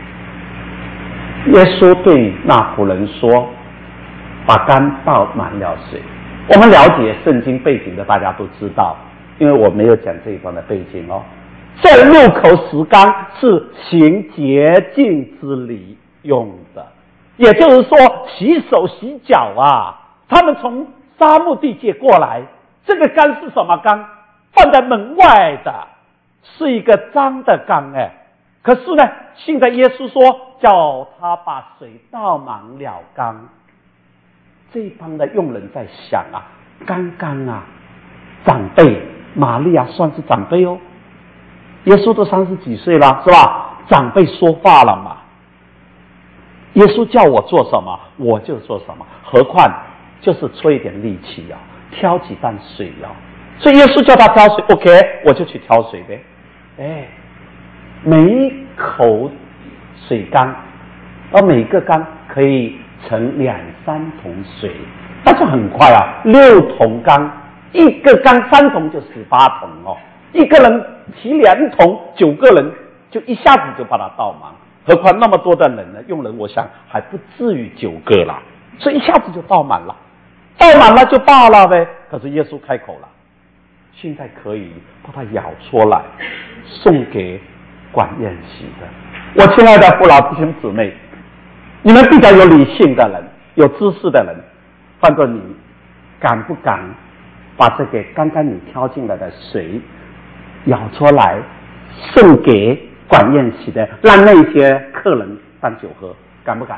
耶稣对那仆人说：“把缸倒满了水。”我们了解圣经背景的，大家都知道，因为我没有讲这一段的背景哦。这六口石缸是行洁净之礼用的，也就是说洗手洗脚啊。他们从沙漠地界过来，这个缸是什么缸？放在门外的，是一个脏的缸哎。可是呢，现在耶稣说叫他把水倒满了缸。这一帮的佣人在想啊，刚刚啊，长辈玛利亚算是长辈哦，耶稣都三十几岁了，是吧？长辈说话了嘛。耶稣叫我做什么，我就做什么，何况就是出一点力气啊，挑几担水啊。所以耶稣叫他挑水 ，OK， 我就去挑水呗。哎，每一口水缸，而每个缸可以盛两三桶水，那就很快啊，六桶缸，一个缸三桶就十八桶哦。一个人提两桶，九个人就一下子就把它倒满。何况那么多的人呢？用人我想还不至于九个啦，所以一下子就倒满了，倒满了就罢了呗。可是耶稣开口了。现在可以把它舀出来，送给管宴席的。我亲爱的父老弟兄姊妹，你们比较有理性的人，有知识的人，换作你，敢不敢把这个刚刚你挑进来的水舀出来，送给管宴席的，让那些客人当酒喝？敢不敢？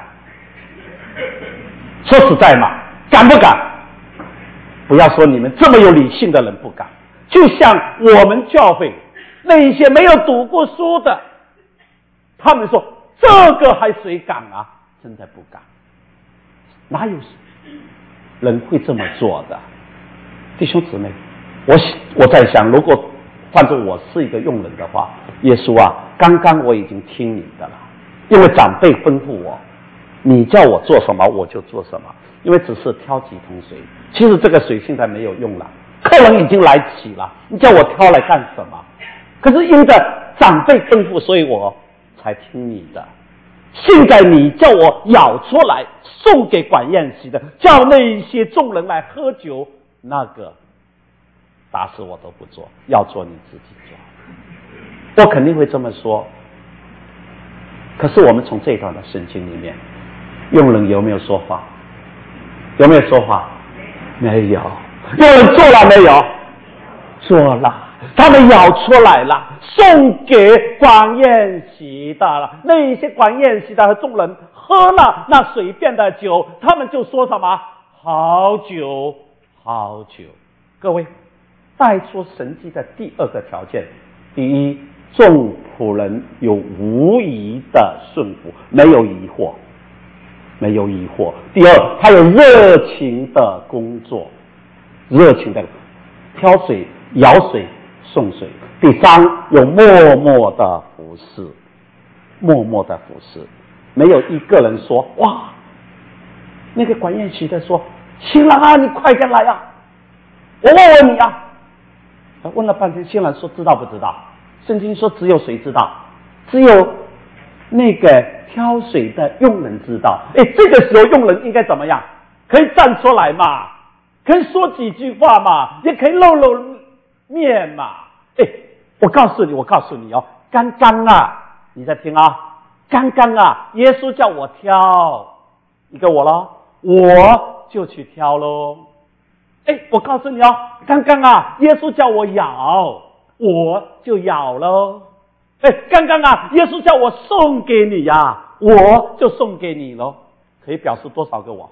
说实在嘛，敢不敢？不要说你们这么有理性的人不敢。就像我们教会那一些没有读过书的，他们说这个还谁敢啊？真的不敢，哪有人会这么做的？弟兄姊妹，我我在想，如果换作我是一个用人的话，耶稣啊，刚刚我已经听你的了，因为长辈吩咐我，你叫我做什么我就做什么，因为只是挑几桶水，其实这个水现在没有用了。客人已经来齐了，你叫我挑来干什么？可是因着长辈吩咐，所以我才听你的。现在你叫我舀出来送给管宴席的，叫那一些众人来喝酒，那个打死我都不做，要做你自己做。我肯定会这么说。可是我们从这一段的圣经里面，用人有没有说话？有没有说话？没有。有人做了没有？做了，他们舀出来了，送给管宴席的了。那一些管宴席的和众人喝了那水变的酒，他们就说什么？好酒，好酒。各位，带出神迹的第二个条件：第一，众仆人有无疑的顺服，没有疑惑，没有疑惑；第二，他有热情的工作。热情的挑水、舀水、送水。第三，有默默的服侍，默默的服侍，没有一个人说哇，那个管宴席的说，新郎啊，你快点来啊，我问问你啊。问了半天，新郎说知道不知道？圣经说只有谁知道？只有那个挑水的佣人知道。哎，这个时候佣人应该怎么样？可以站出来嘛，可以说几句话嘛，也可以露露面嘛。哎，我告诉你，我告诉你哦，刚刚啊，你在听啊，刚刚啊，耶稣叫我挑一个我咯，我就去挑咯。哎，我告诉你哦，刚刚啊，耶稣叫我舀，我就舀咯。哎，刚刚啊，耶稣叫我送给你呀、啊，我就送给你咯。可以表示多少个我？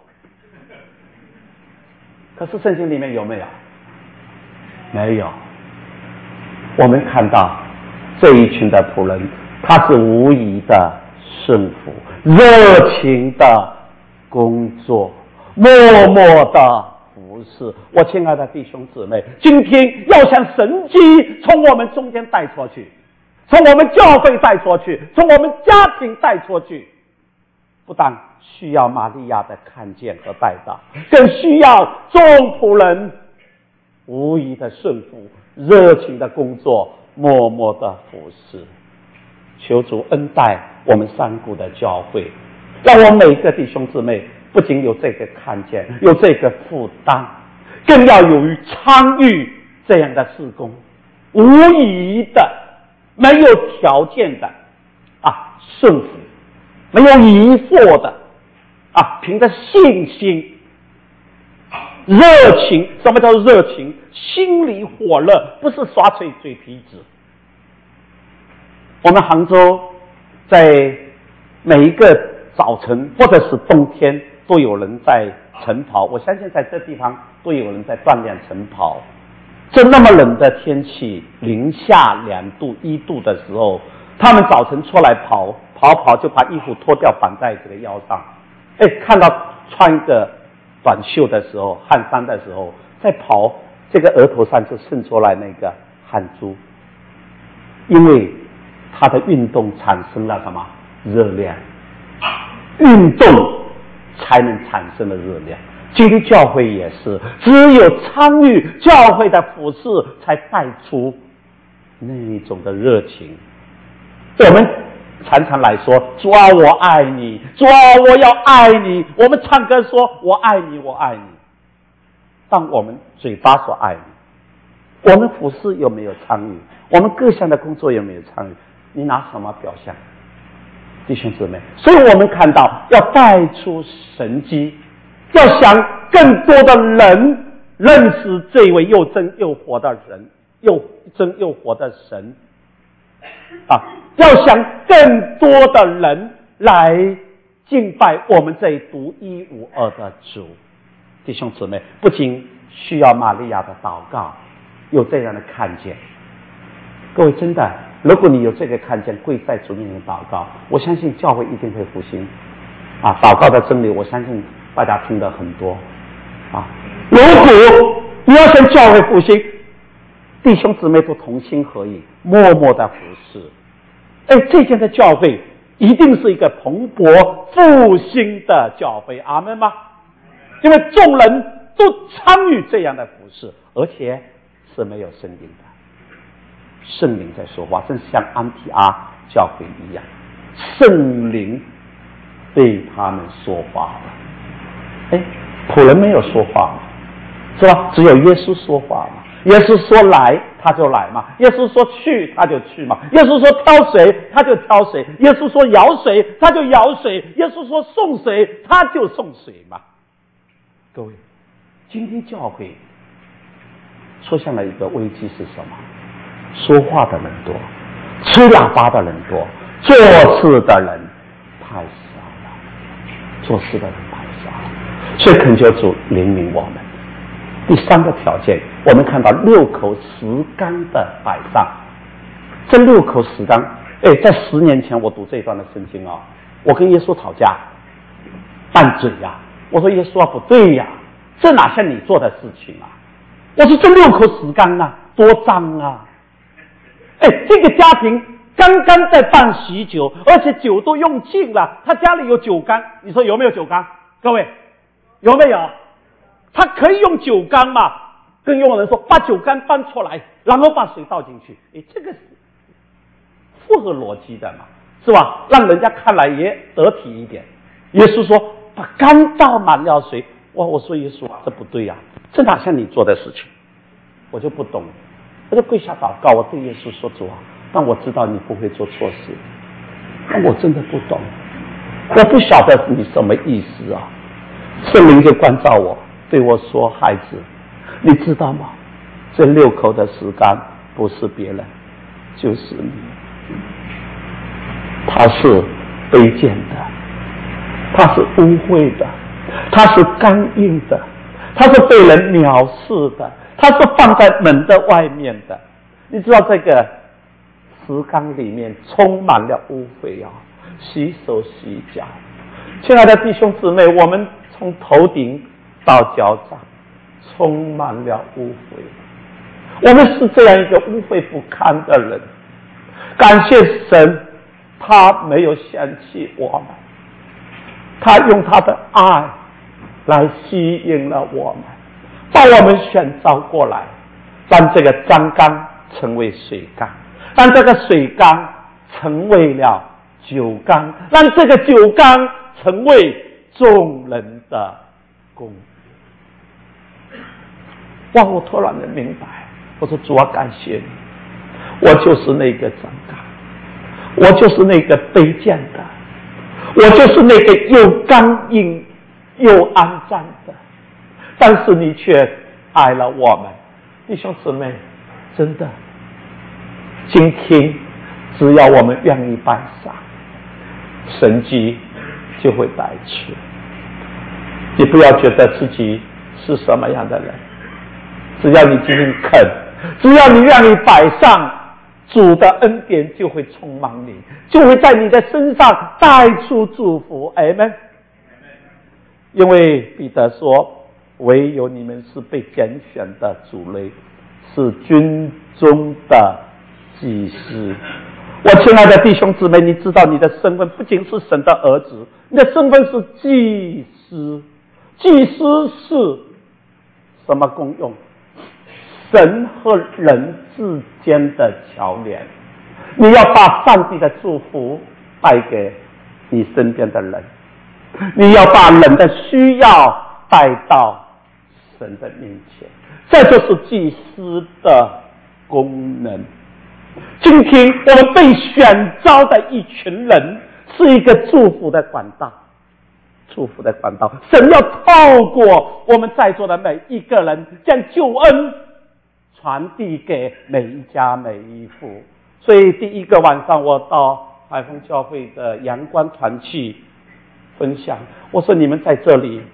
可是圣经里面有没有？没有。我们看到这一群的仆人，他是无疑的顺服，热情的工作，默默的服侍。我亲爱的弟兄姊妹，今天要将神迹从我们中间带出去，从我们教会带出去，从我们家庭带出去，不但需要玛利亚的看见和带到，更需要众仆人无疑的顺服，热情的工作，默默的服侍。求主恩待我们三股的教会，让我每个弟兄姊妹不仅有这个看见，有这个负担，更要有于参与这样的事工，无疑的没有条件的啊顺服，没有疑惑的啊凭着信心热情。什么叫热情？心里火热，不是耍嘴嘴皮子。我们杭州在每一个早晨或者是冬天都有人在晨跑，我相信在这地方都有人在锻炼晨跑。这那么冷的天气，零下两度一度的时候，他们早晨出来跑跑跑，就把衣服脱掉绑在这个腰上。哎，看到穿一个短袖的时候，汗衫的时候，在跑，这个额头上就渗出来那个汗珠，因为他的运动产生了什么热量？运动才能产生的热量。今天教会也是，只有参与教会的服侍，才带出那一种的热情。我们常常来说，主啊，我爱你，主啊，我要爱你。我们唱歌说我爱你，我爱你。但我们嘴巴说爱你，我们服侍有没有参与？我们各项的工作有没有参与？你拿什么表象？弟兄姊妹，所以我们看到要带出神迹，要想更多的人认识这位又真又活的人，又真又活的神啊！要想更多的人来敬拜我们这独一无二的主。弟兄姊妹，不仅需要玛利亚的祷告，有这样的看见。各位，真的，如果你有这个看见，跪在主面前祷告，我相信教会一定会复兴啊！祷告的真理，我相信大家听得很多啊。如果你要向教会复兴，弟兄姊妹都同心合意，默默的服侍，哎，这间的教会一定是一个蓬勃复兴的教会，阿们吗？因为众人都参与这样的服侍，而且是没有声音的。圣灵在说话，正像安提阿教会一样，圣灵对他们说话了。哎，仆人没有说话，是吧？只有耶稣说话嘛。耶稣说来，他就来嘛；耶稣说去，他就去嘛；耶稣说挑谁，他就挑谁；耶稣说摇谁，他就摇谁；耶稣说送谁，他就送谁嘛。各位，今天教会出现了一个危机是什么？说话的人多，吹喇叭的人多，做事的人太少了，做事的人太少了。所以恳求主怜悯我们。第三个条件，我们看到六口石缸的摆上。这六口石缸，哎，在十年前我读这一段的圣经啊，我跟耶稣吵架，拌嘴呀、啊。我说耶稣啊，不对呀、啊，这哪像你做的事情啊？我说这六口石缸啊，多脏啊！哎，这个家庭刚刚在办喜酒，而且酒都用尽了，他家里有酒缸，你说有没有酒缸？各位有没有？他可以用酒缸嘛？跟佣人说把酒缸搬出来，然后把水倒进去。哎，这个是符合逻辑的嘛，是吧？让人家看来也得体一点。耶稣说把缸倒满了水，哇！我说耶稣啊，这不对呀、啊，这哪像你做的事情？我就不懂。我就跪下祷告，我对耶稣说：“主啊，但我知道你不会做错事，但我真的不懂，我不晓得你什么意思啊。”圣灵就关照我，对我说：“孩子，你知道吗？这六口的石缸不是别人，就是你。他是卑贱的，他是污秽的，他是刚硬的，他是被人藐视的。”他是放在门的外面的，你知道这个池缸里面充满了污秽啊，洗手洗脚。亲爱的弟兄姊妹，我们从头顶到脚掌充满了污秽，我们是这样一个污秽不堪的人。感谢神，他没有嫌弃我们，他用他的爱来吸引了我们，把我们选召过来，让这个脏缸成为水缸，让这个水缸成为了酒缸，让这个酒缸成为众人的公义。哇！我突然的明白，我说主啊，感谢你，我就是那个脏缸，我就是那个卑贱的，我就是那个又刚硬又肮脏的，但是你却爱了我们。弟兄姊妹，真的，今天只要我们愿意摆上，神迹就会带去。你不要觉得自己是什么样的人，只要你今天肯，只要你愿意摆上，主的恩典就会充满你，就会在你的身上带出祝福。阿们。因为彼得说，唯有你们是被拣选的族类，是军中的祭司。我亲爱的弟兄姊妹，你知道你的身份不仅是神的儿子，你的身份是祭司。祭司是什么功用？神和人之间的桥梁。你要把上帝的祝福带给你身边的人，你要把人的需要带到神的面前，这就是祭司的功能。今天我们被选召的一群人，是一个祝福的管道，祝福的管道。神要透过我们在座的每一个人，将救恩传递给每一家每一户。所以第一个晚上，我到海丰教会的阳光团契分享，我说你们在这里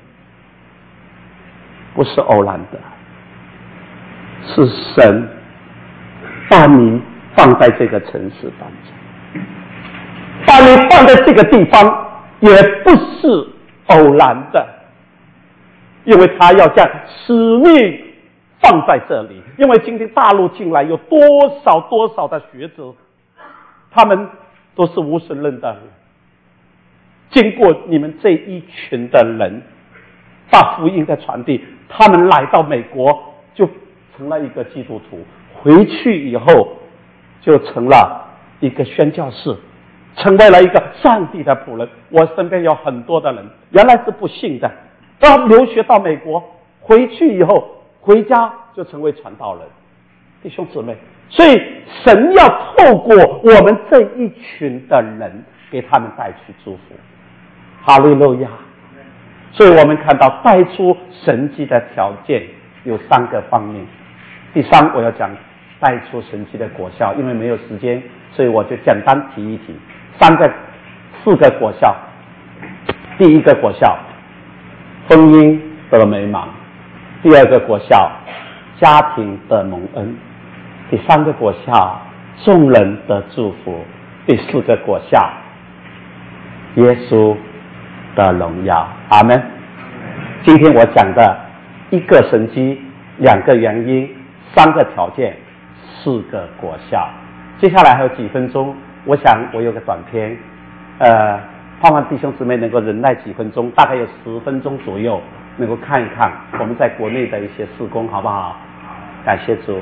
不是偶然的，是神把你放在这个城市当中，把你放在这个地方也不是偶然的，因为他要将使命放在这里。因为今天大陆进来有多少多少的学者，他们都是无神论的人，经过你们这一群的人把福音的传递，他们来到美国就成了一个基督徒，回去以后就成了一个宣教士，成为了一个上帝的仆人。我身边有很多的人原来是不信的，然后留学到美国，回去以后回家就成为传道人。弟兄姊妹，所以神要透过我们这一群的人给他们带去祝福。哈利路亚！所以我们看到带出神迹的条件有三个方面。第三，我要讲带出神迹的果效，因为没有时间，所以我就简单提一提三个四个果效。第一个果效，婚姻得美满；第二个果效，家庭的蒙恩；第三个果效，众人的祝福；第四个果效，耶稣的荣耀。阿们。今天我讲的一个神迹，两个原因，三个条件，四个果效。接下来还有几分钟，我想我有个短片，呃，盼望弟兄姊妹能够忍耐几分钟，大概有十分钟左右，能够看一看我们在国内的一些事工，好不好？感谢主。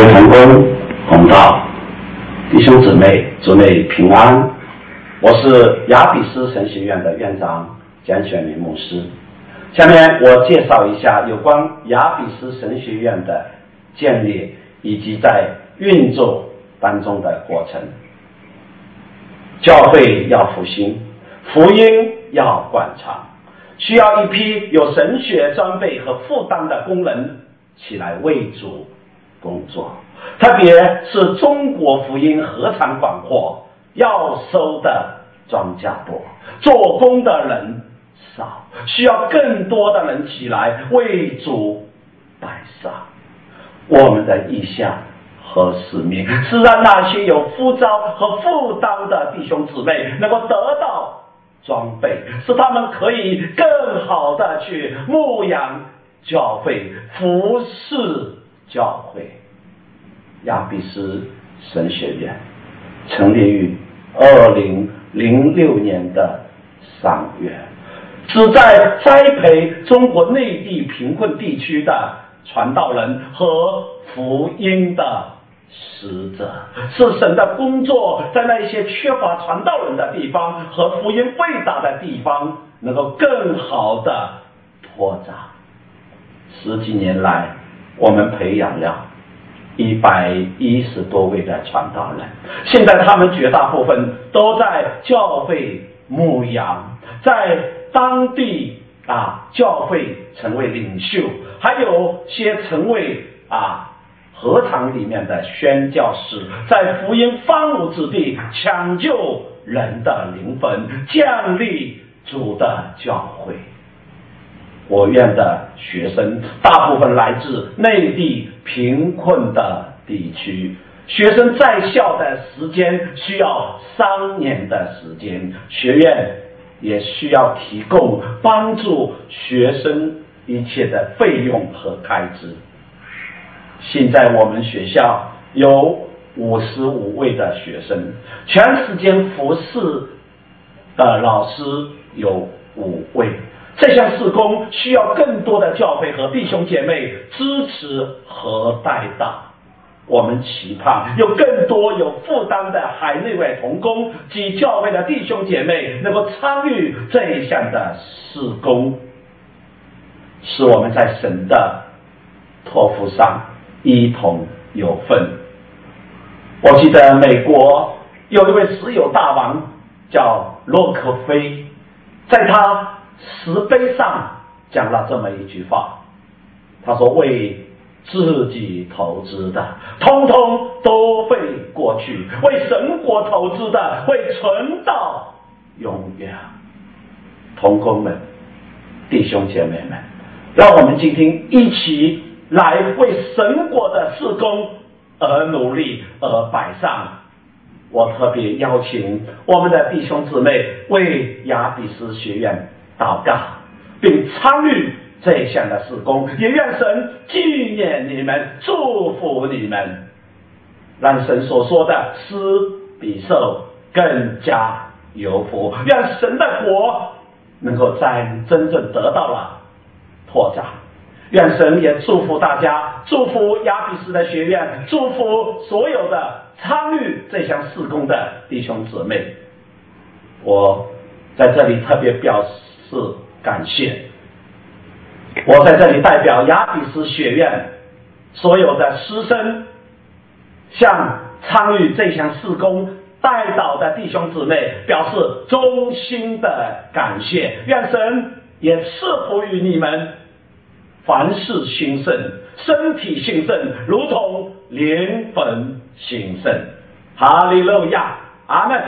位同工同道，弟兄姊妹，祝你平安。我是雅比斯神学院的院长简选明牧师。下面我介绍一下有关雅比斯神学院的建立以及在运作当中的过程。教会要复兴，福音要贯长，需要一批有神学装备和负担的工人起来为主工作，特别是中国福音何尝广阔，要收的庄稼多，做工的人少，需要更多的人起来为主摆上。我们的意向和使命是让那些有呼召和负担的弟兄姊妹能够得到装备，使他们可以更好的去牧养教会，服侍教会。雅比斯神学院成立于二零零六年的三月，旨在栽培中国内地贫困地区的传道人和福音的使者，是神的工作在那些缺乏传道人的地方和福音未达的地方能够更好的拓展。十几年来，我们培养了一百一十多位的传道人，现在他们绝大部分都在教会牧养，在当地啊教会成为领袖，还有些成为啊禾场里面的宣教士，在福音荒芜之地抢救人的灵魂，建立主的教会。我院的学生大部分来自内地贫困的地区，学生在校的时间需要三年的时间，学院也需要提供帮助学生一切的费用和开支。现在我们学校有五十五位的学生，全时间服侍的老师有五位。这项事工需要更多的教会和弟兄姐妹支持和带到。我们期盼有更多有负担的海内外同工及教会的弟兄姐妹能够参与这一项的事工，使我们在神的托付上一同有份。我记得美国有一位石油大王叫洛克菲，在他石碑上讲了这么一句话，他说，为自己投资的通通都会过去，为神国投资的会存到永远。同工们，弟兄姐妹们，让我们今天一起来为神国的事工而努力而摆上。我特别邀请我们的弟兄姊妹为雅比斯学院祷告，并参与这项的事工，也愿神纪念你们，祝福你们，让神所说的施比受更加有福，让神的国能够在真正得到了拓展。愿神也祝福大家，祝福雅比斯的学院，祝福所有的参与这项事工的弟兄姊妹。我在这里特别表示感谢，我在这里代表雅比斯学院所有的师生，向参与这项事工带导的弟兄姊妹表示衷心的感谢。愿神也赐福于你们，凡事兴盛，身体兴盛，如同灵魂兴盛。哈利路亚，阿们。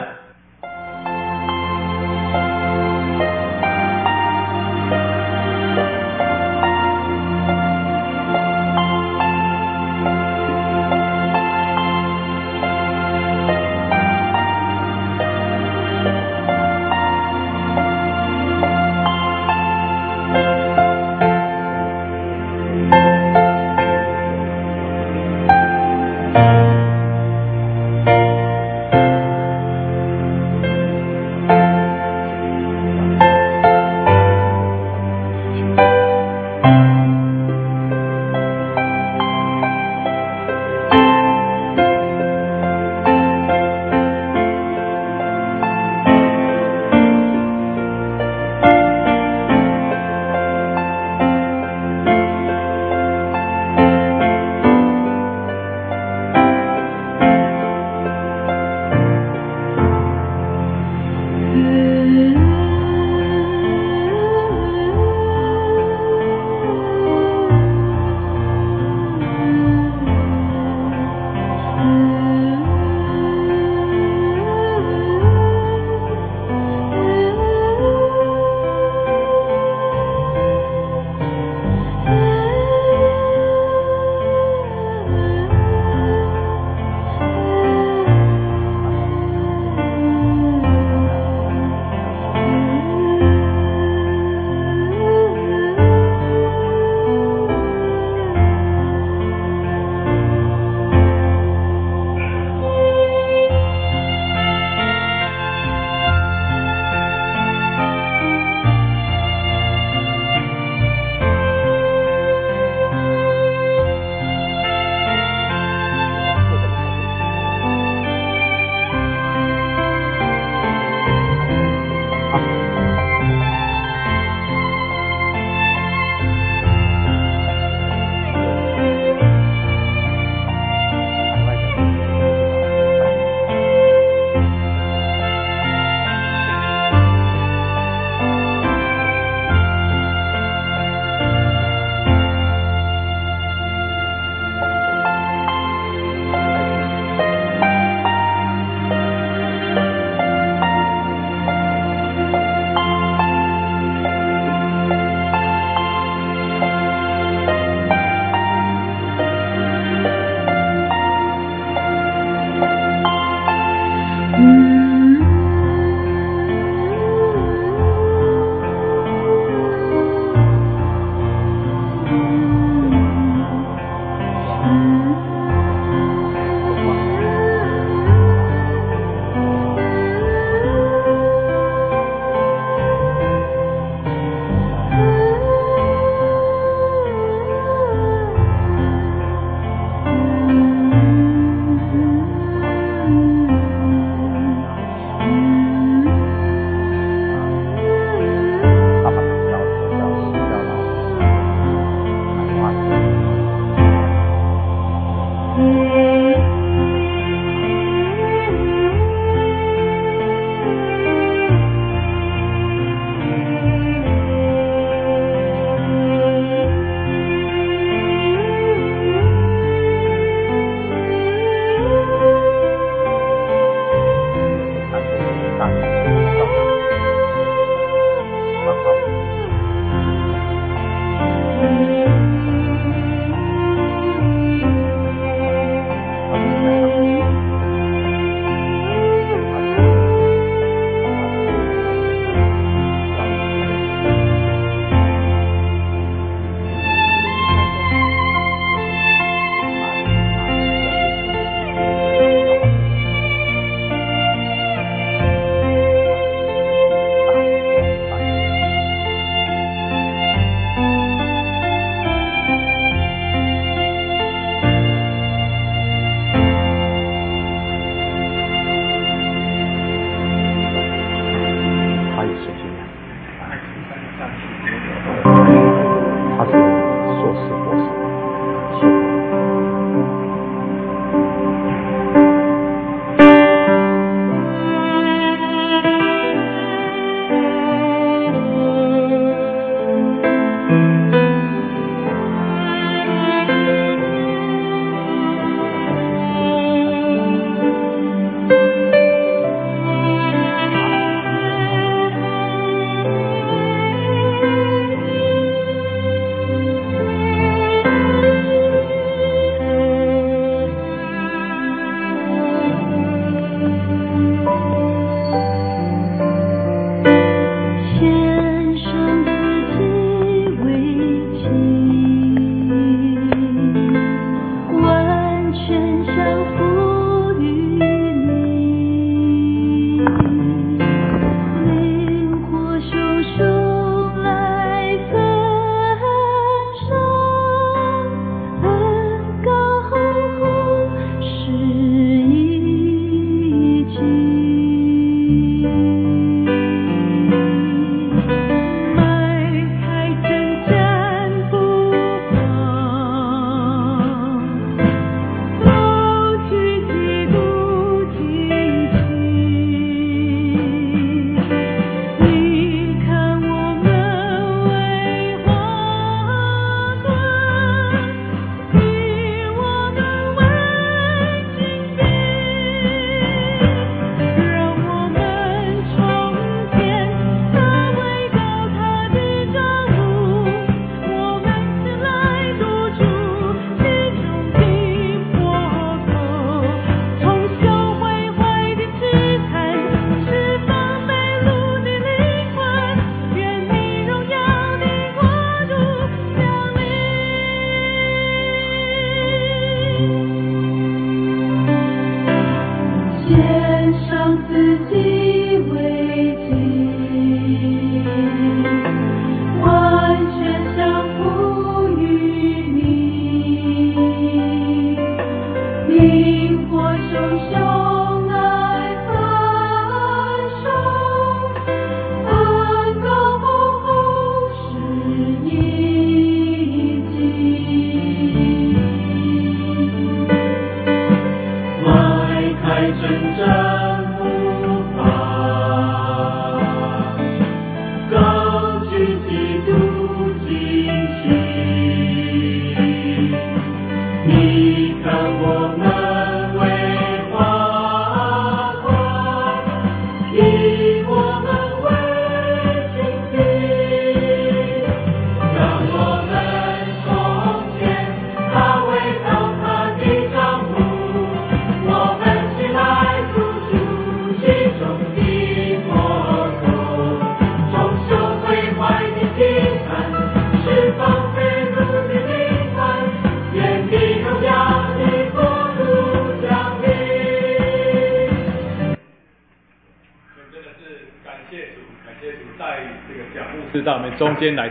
中间来